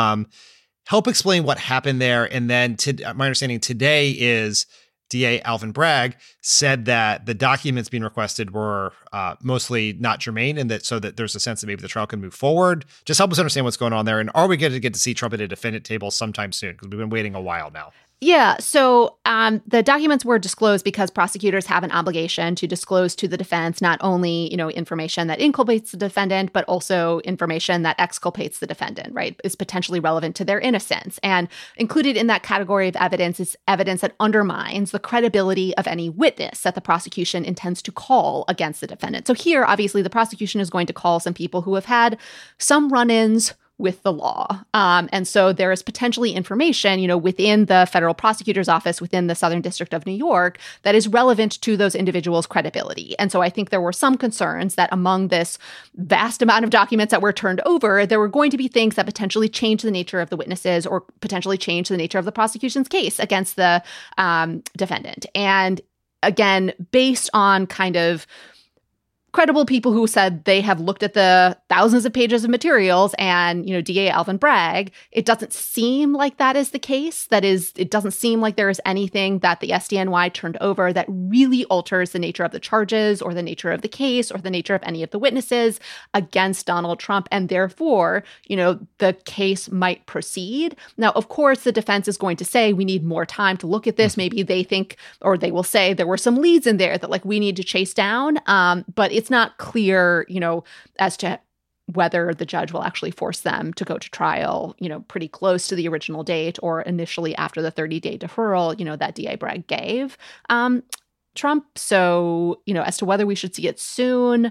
Help explain what happened there. And then my understanding today is DA Alvin Bragg said that the documents being requested were mostly not germane, and that there's a sense that maybe the trial can move forward. Just help us understand what's going on there. And are we going to get to see Trump at a defendant table sometime soon? Because we've been waiting a while now. Yeah. So the documents were disclosed because prosecutors have an obligation to disclose to the defense not only, information that inculpates the defendant, but also information that exculpates the defendant, right, is potentially relevant to their innocence. And included in that category of evidence is evidence that undermines the credibility of any witness that the prosecution intends to call against the defendant. So here, obviously, the prosecution is going to call some people who have had some run-ins with the law. And so there is potentially information, within the federal prosecutor's office, within the Southern District of New York, that is relevant to those individuals' credibility. And so I think there were some concerns that among this vast amount of documents that were turned over, there were going to be things that potentially change the nature of the witnesses or potentially change the nature of the prosecution's case against the defendant. And again, based on kind of credible people who said they have looked at the thousands of pages of materials and, DA Alvin Bragg, it doesn't seem like that is the case. That is, it doesn't seem like there is anything that the SDNY turned over that really alters the nature of the charges or the nature of the case or the nature of any of the witnesses against Donald Trump. And therefore, the case might proceed. Now, of course, the defense is going to say we need more time to look at this. Maybe they think, or they will say there were some leads in there that we need to chase down. But it's not clear, as to whether the judge will actually force them to go to trial, pretty close to the original date or initially after the 30-day deferral, that DA Bragg gave Trump. So, as to whether we should see it soon,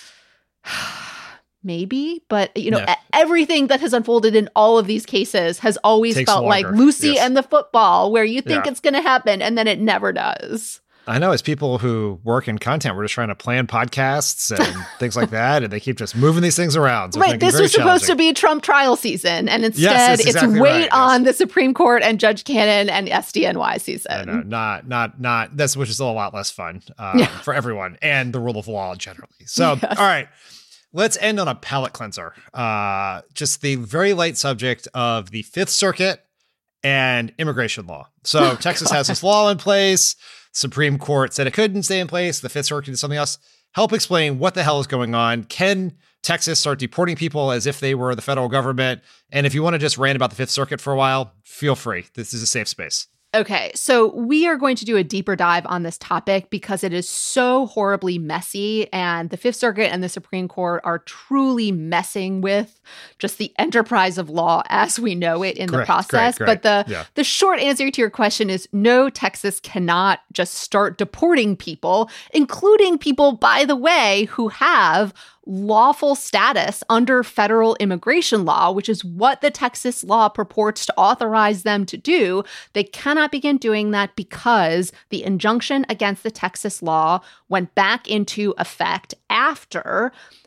maybe. But, everything that has unfolded in all of these cases has always felt like Lucy and the football, where you think it's going to happen and then it never does. I know, as people who work in content, we're just trying to plan podcasts and things like that, and they keep just moving these things around. So right, this was supposed to be Trump trial season, and instead it's wait on the Supreme Court and Judge Cannon and SDNY season. Not that's which is a lot less fun for everyone and the rule of law generally. So, all right, let's end on a palate cleanser. Just the very light subject of the Fifth Circuit and immigration law. So Texas has this law in place. Supreme Court said it couldn't stay in place. The Fifth Circuit did something else. Help explain what the hell is going on. Can Texas start deporting people as if they were the federal government? And if you want to just rant about the Fifth Circuit for a while, feel free. This is a safe space. Okay, so we are going to do a deeper dive on this topic because it is so horribly messy, and the Fifth Circuit and the Supreme Court are truly messing with just the enterprise of law as we know it in the process. But the short answer to your question is no, Texas cannot just start deporting people, including people, by the way, who have lawful status under federal immigration law, which is what the Texas law purports to authorize them to do. They cannot begin doing that because the injunction against the Texas law went back into effect after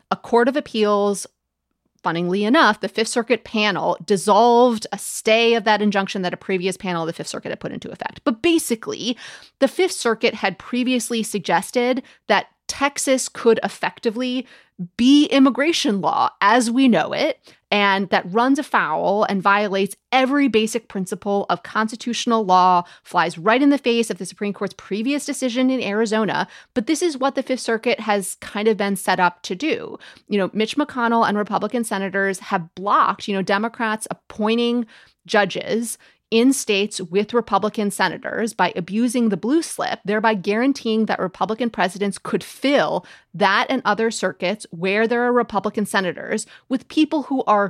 a court of appeals, funnily enough, the Fifth Circuit panel dissolved a stay of that injunction that a previous panel of the Fifth Circuit had put into effect. But basically, the Fifth Circuit had previously suggested that Texas could effectively be immigration law as we know it, and that runs afoul and violates every basic principle of constitutional law, flies right in the face of the Supreme Court's previous decision in Arizona. But this is what the Fifth Circuit has kind of been set up to do. Mitch McConnell and Republican senators have blocked, Democrats appointing judges in states with Republican senators by abusing the blue slip, thereby guaranteeing that Republican presidents could fill that and other circuits where there are Republican senators with people who are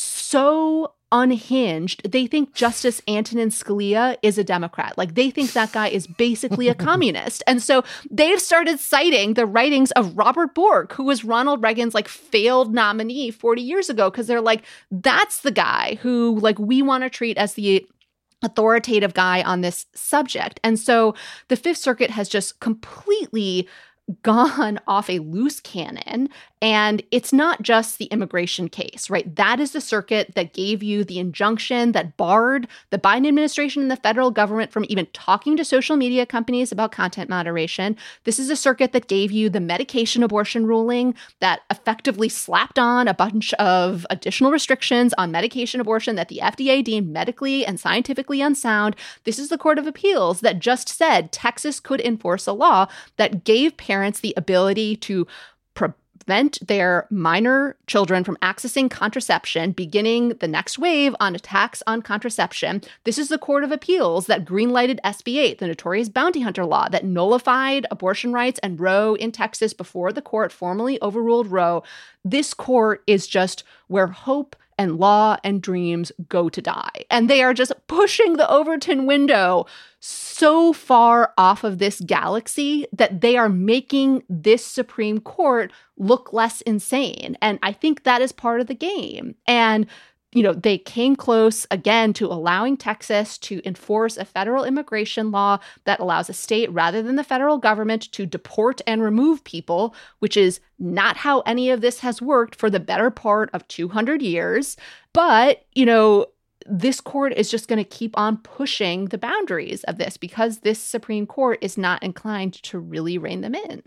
so unhinged. They think Justice Antonin Scalia is a Democrat. Like, they think that guy is basically a communist. And so they've started citing the writings of Robert Bork, who was Ronald Reagan's failed nominee 40 years ago, because they're like, that's the guy who we want to treat as the authoritative guy on this subject. And so the Fifth Circuit has just completely gone off a loose cannon. And it's not just the immigration case, right? That is the circuit that gave you the injunction that barred the Biden administration and the federal government from even talking to social media companies about content moderation. This is a circuit that gave you the medication abortion ruling that effectively slapped on a bunch of additional restrictions on medication abortion that the FDA deemed medically and scientifically unsound. This is the Court of Appeals that just said Texas could enforce a law that gave parents the ability to prevent their minor children from accessing contraception, beginning the next wave on attacks on contraception. This is the Court of Appeals that greenlighted SB 8, the notorious bounty hunter law that nullified abortion rights and Roe in Texas before the court formally overruled Roe. This court is just where hope and law and dreams go to die. And they are just pushing the Overton window so far off of this galaxy that they are making this Supreme Court look less insane. And I think that is part of the game. And they came close, again, to allowing Texas to enforce a federal immigration law that allows a state, rather than the federal government, to deport and remove people, which is not how any of this has worked for the better part of 200 years. But, this court is just going to keep on pushing the boundaries of this because this Supreme Court is not inclined to really rein them in.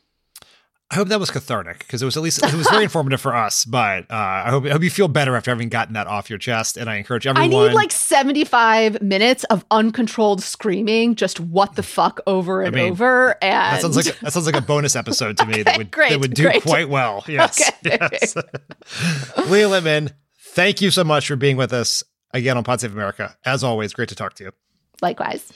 I hope that was cathartic, because it was very informative for us. But I hope you feel better after having gotten that off your chest. And I encourage everyone. I need 75 minutes of uncontrolled screaming, just what the fuck over and over. And that sounds like a bonus episode to me that would do quite well. Yes. Okay. Yes. Leah Littman, thank you so much for being with us again on Pod Save America. As always, great to talk to you. Likewise.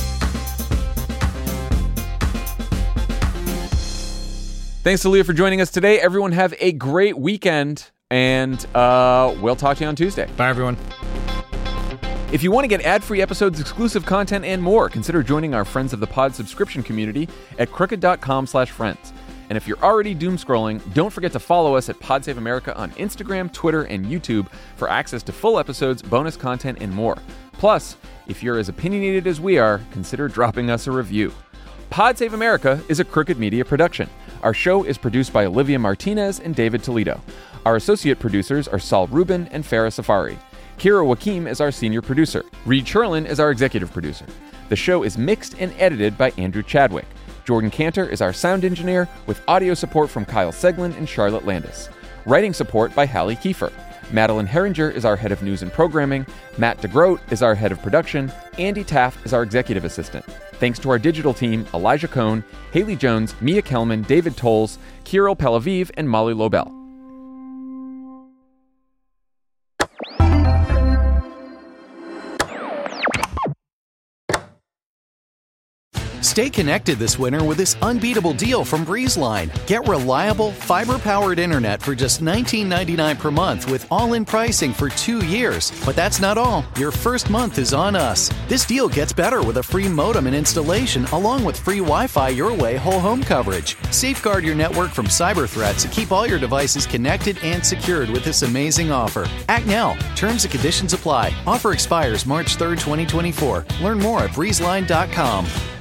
Thanks to Leah for joining us today. Everyone have a great weekend, and we'll talk to you on Tuesday. Bye, everyone. If you want to get ad-free episodes, exclusive content, and more, consider joining our Friends of the Pod subscription community at crooked.com/friends. And if you're already doom scrolling, don't forget to follow us at Pod Save America on Instagram, Twitter, and YouTube for access to full episodes, bonus content, and more. Plus, if you're as opinionated as we are, consider dropping us a review. Pod Save America is a Crooked Media production. Our show is produced by Olivia Martinez and David Toledo. Our associate producers are Saul Rubin and Farah Safari. Kira Wakim is our senior producer. Reed Sherlin is our executive producer. The show is mixed and edited by Andrew Chadwick. Jordan Cantor is our sound engineer, with audio support from Kyle Seglin and Charlotte Landis. Writing support by Hallie Kiefer. Madeline Herringer is our head of news and programming. Matt DeGroat is our head of production. Andy Taft is our executive assistant. Thanks to our digital team, Elijah Cohn, Haley Jones, Mia Kelman, David Tolles, Kirill Pelaviv, and Molly Lobel. Stay connected this winter with this unbeatable deal from BreezeLine. Get reliable, fiber-powered internet for just $19.99 per month with all-in pricing for 2 years. But that's not all. Your first month is on us. This deal gets better with a free modem and installation, along with free Wi-Fi your way whole home coverage. Safeguard your network from cyber threats and keep all your devices connected and secured with this amazing offer. Act now. Terms and conditions apply. Offer expires March 3rd, 2024. Learn more at breezeline.com.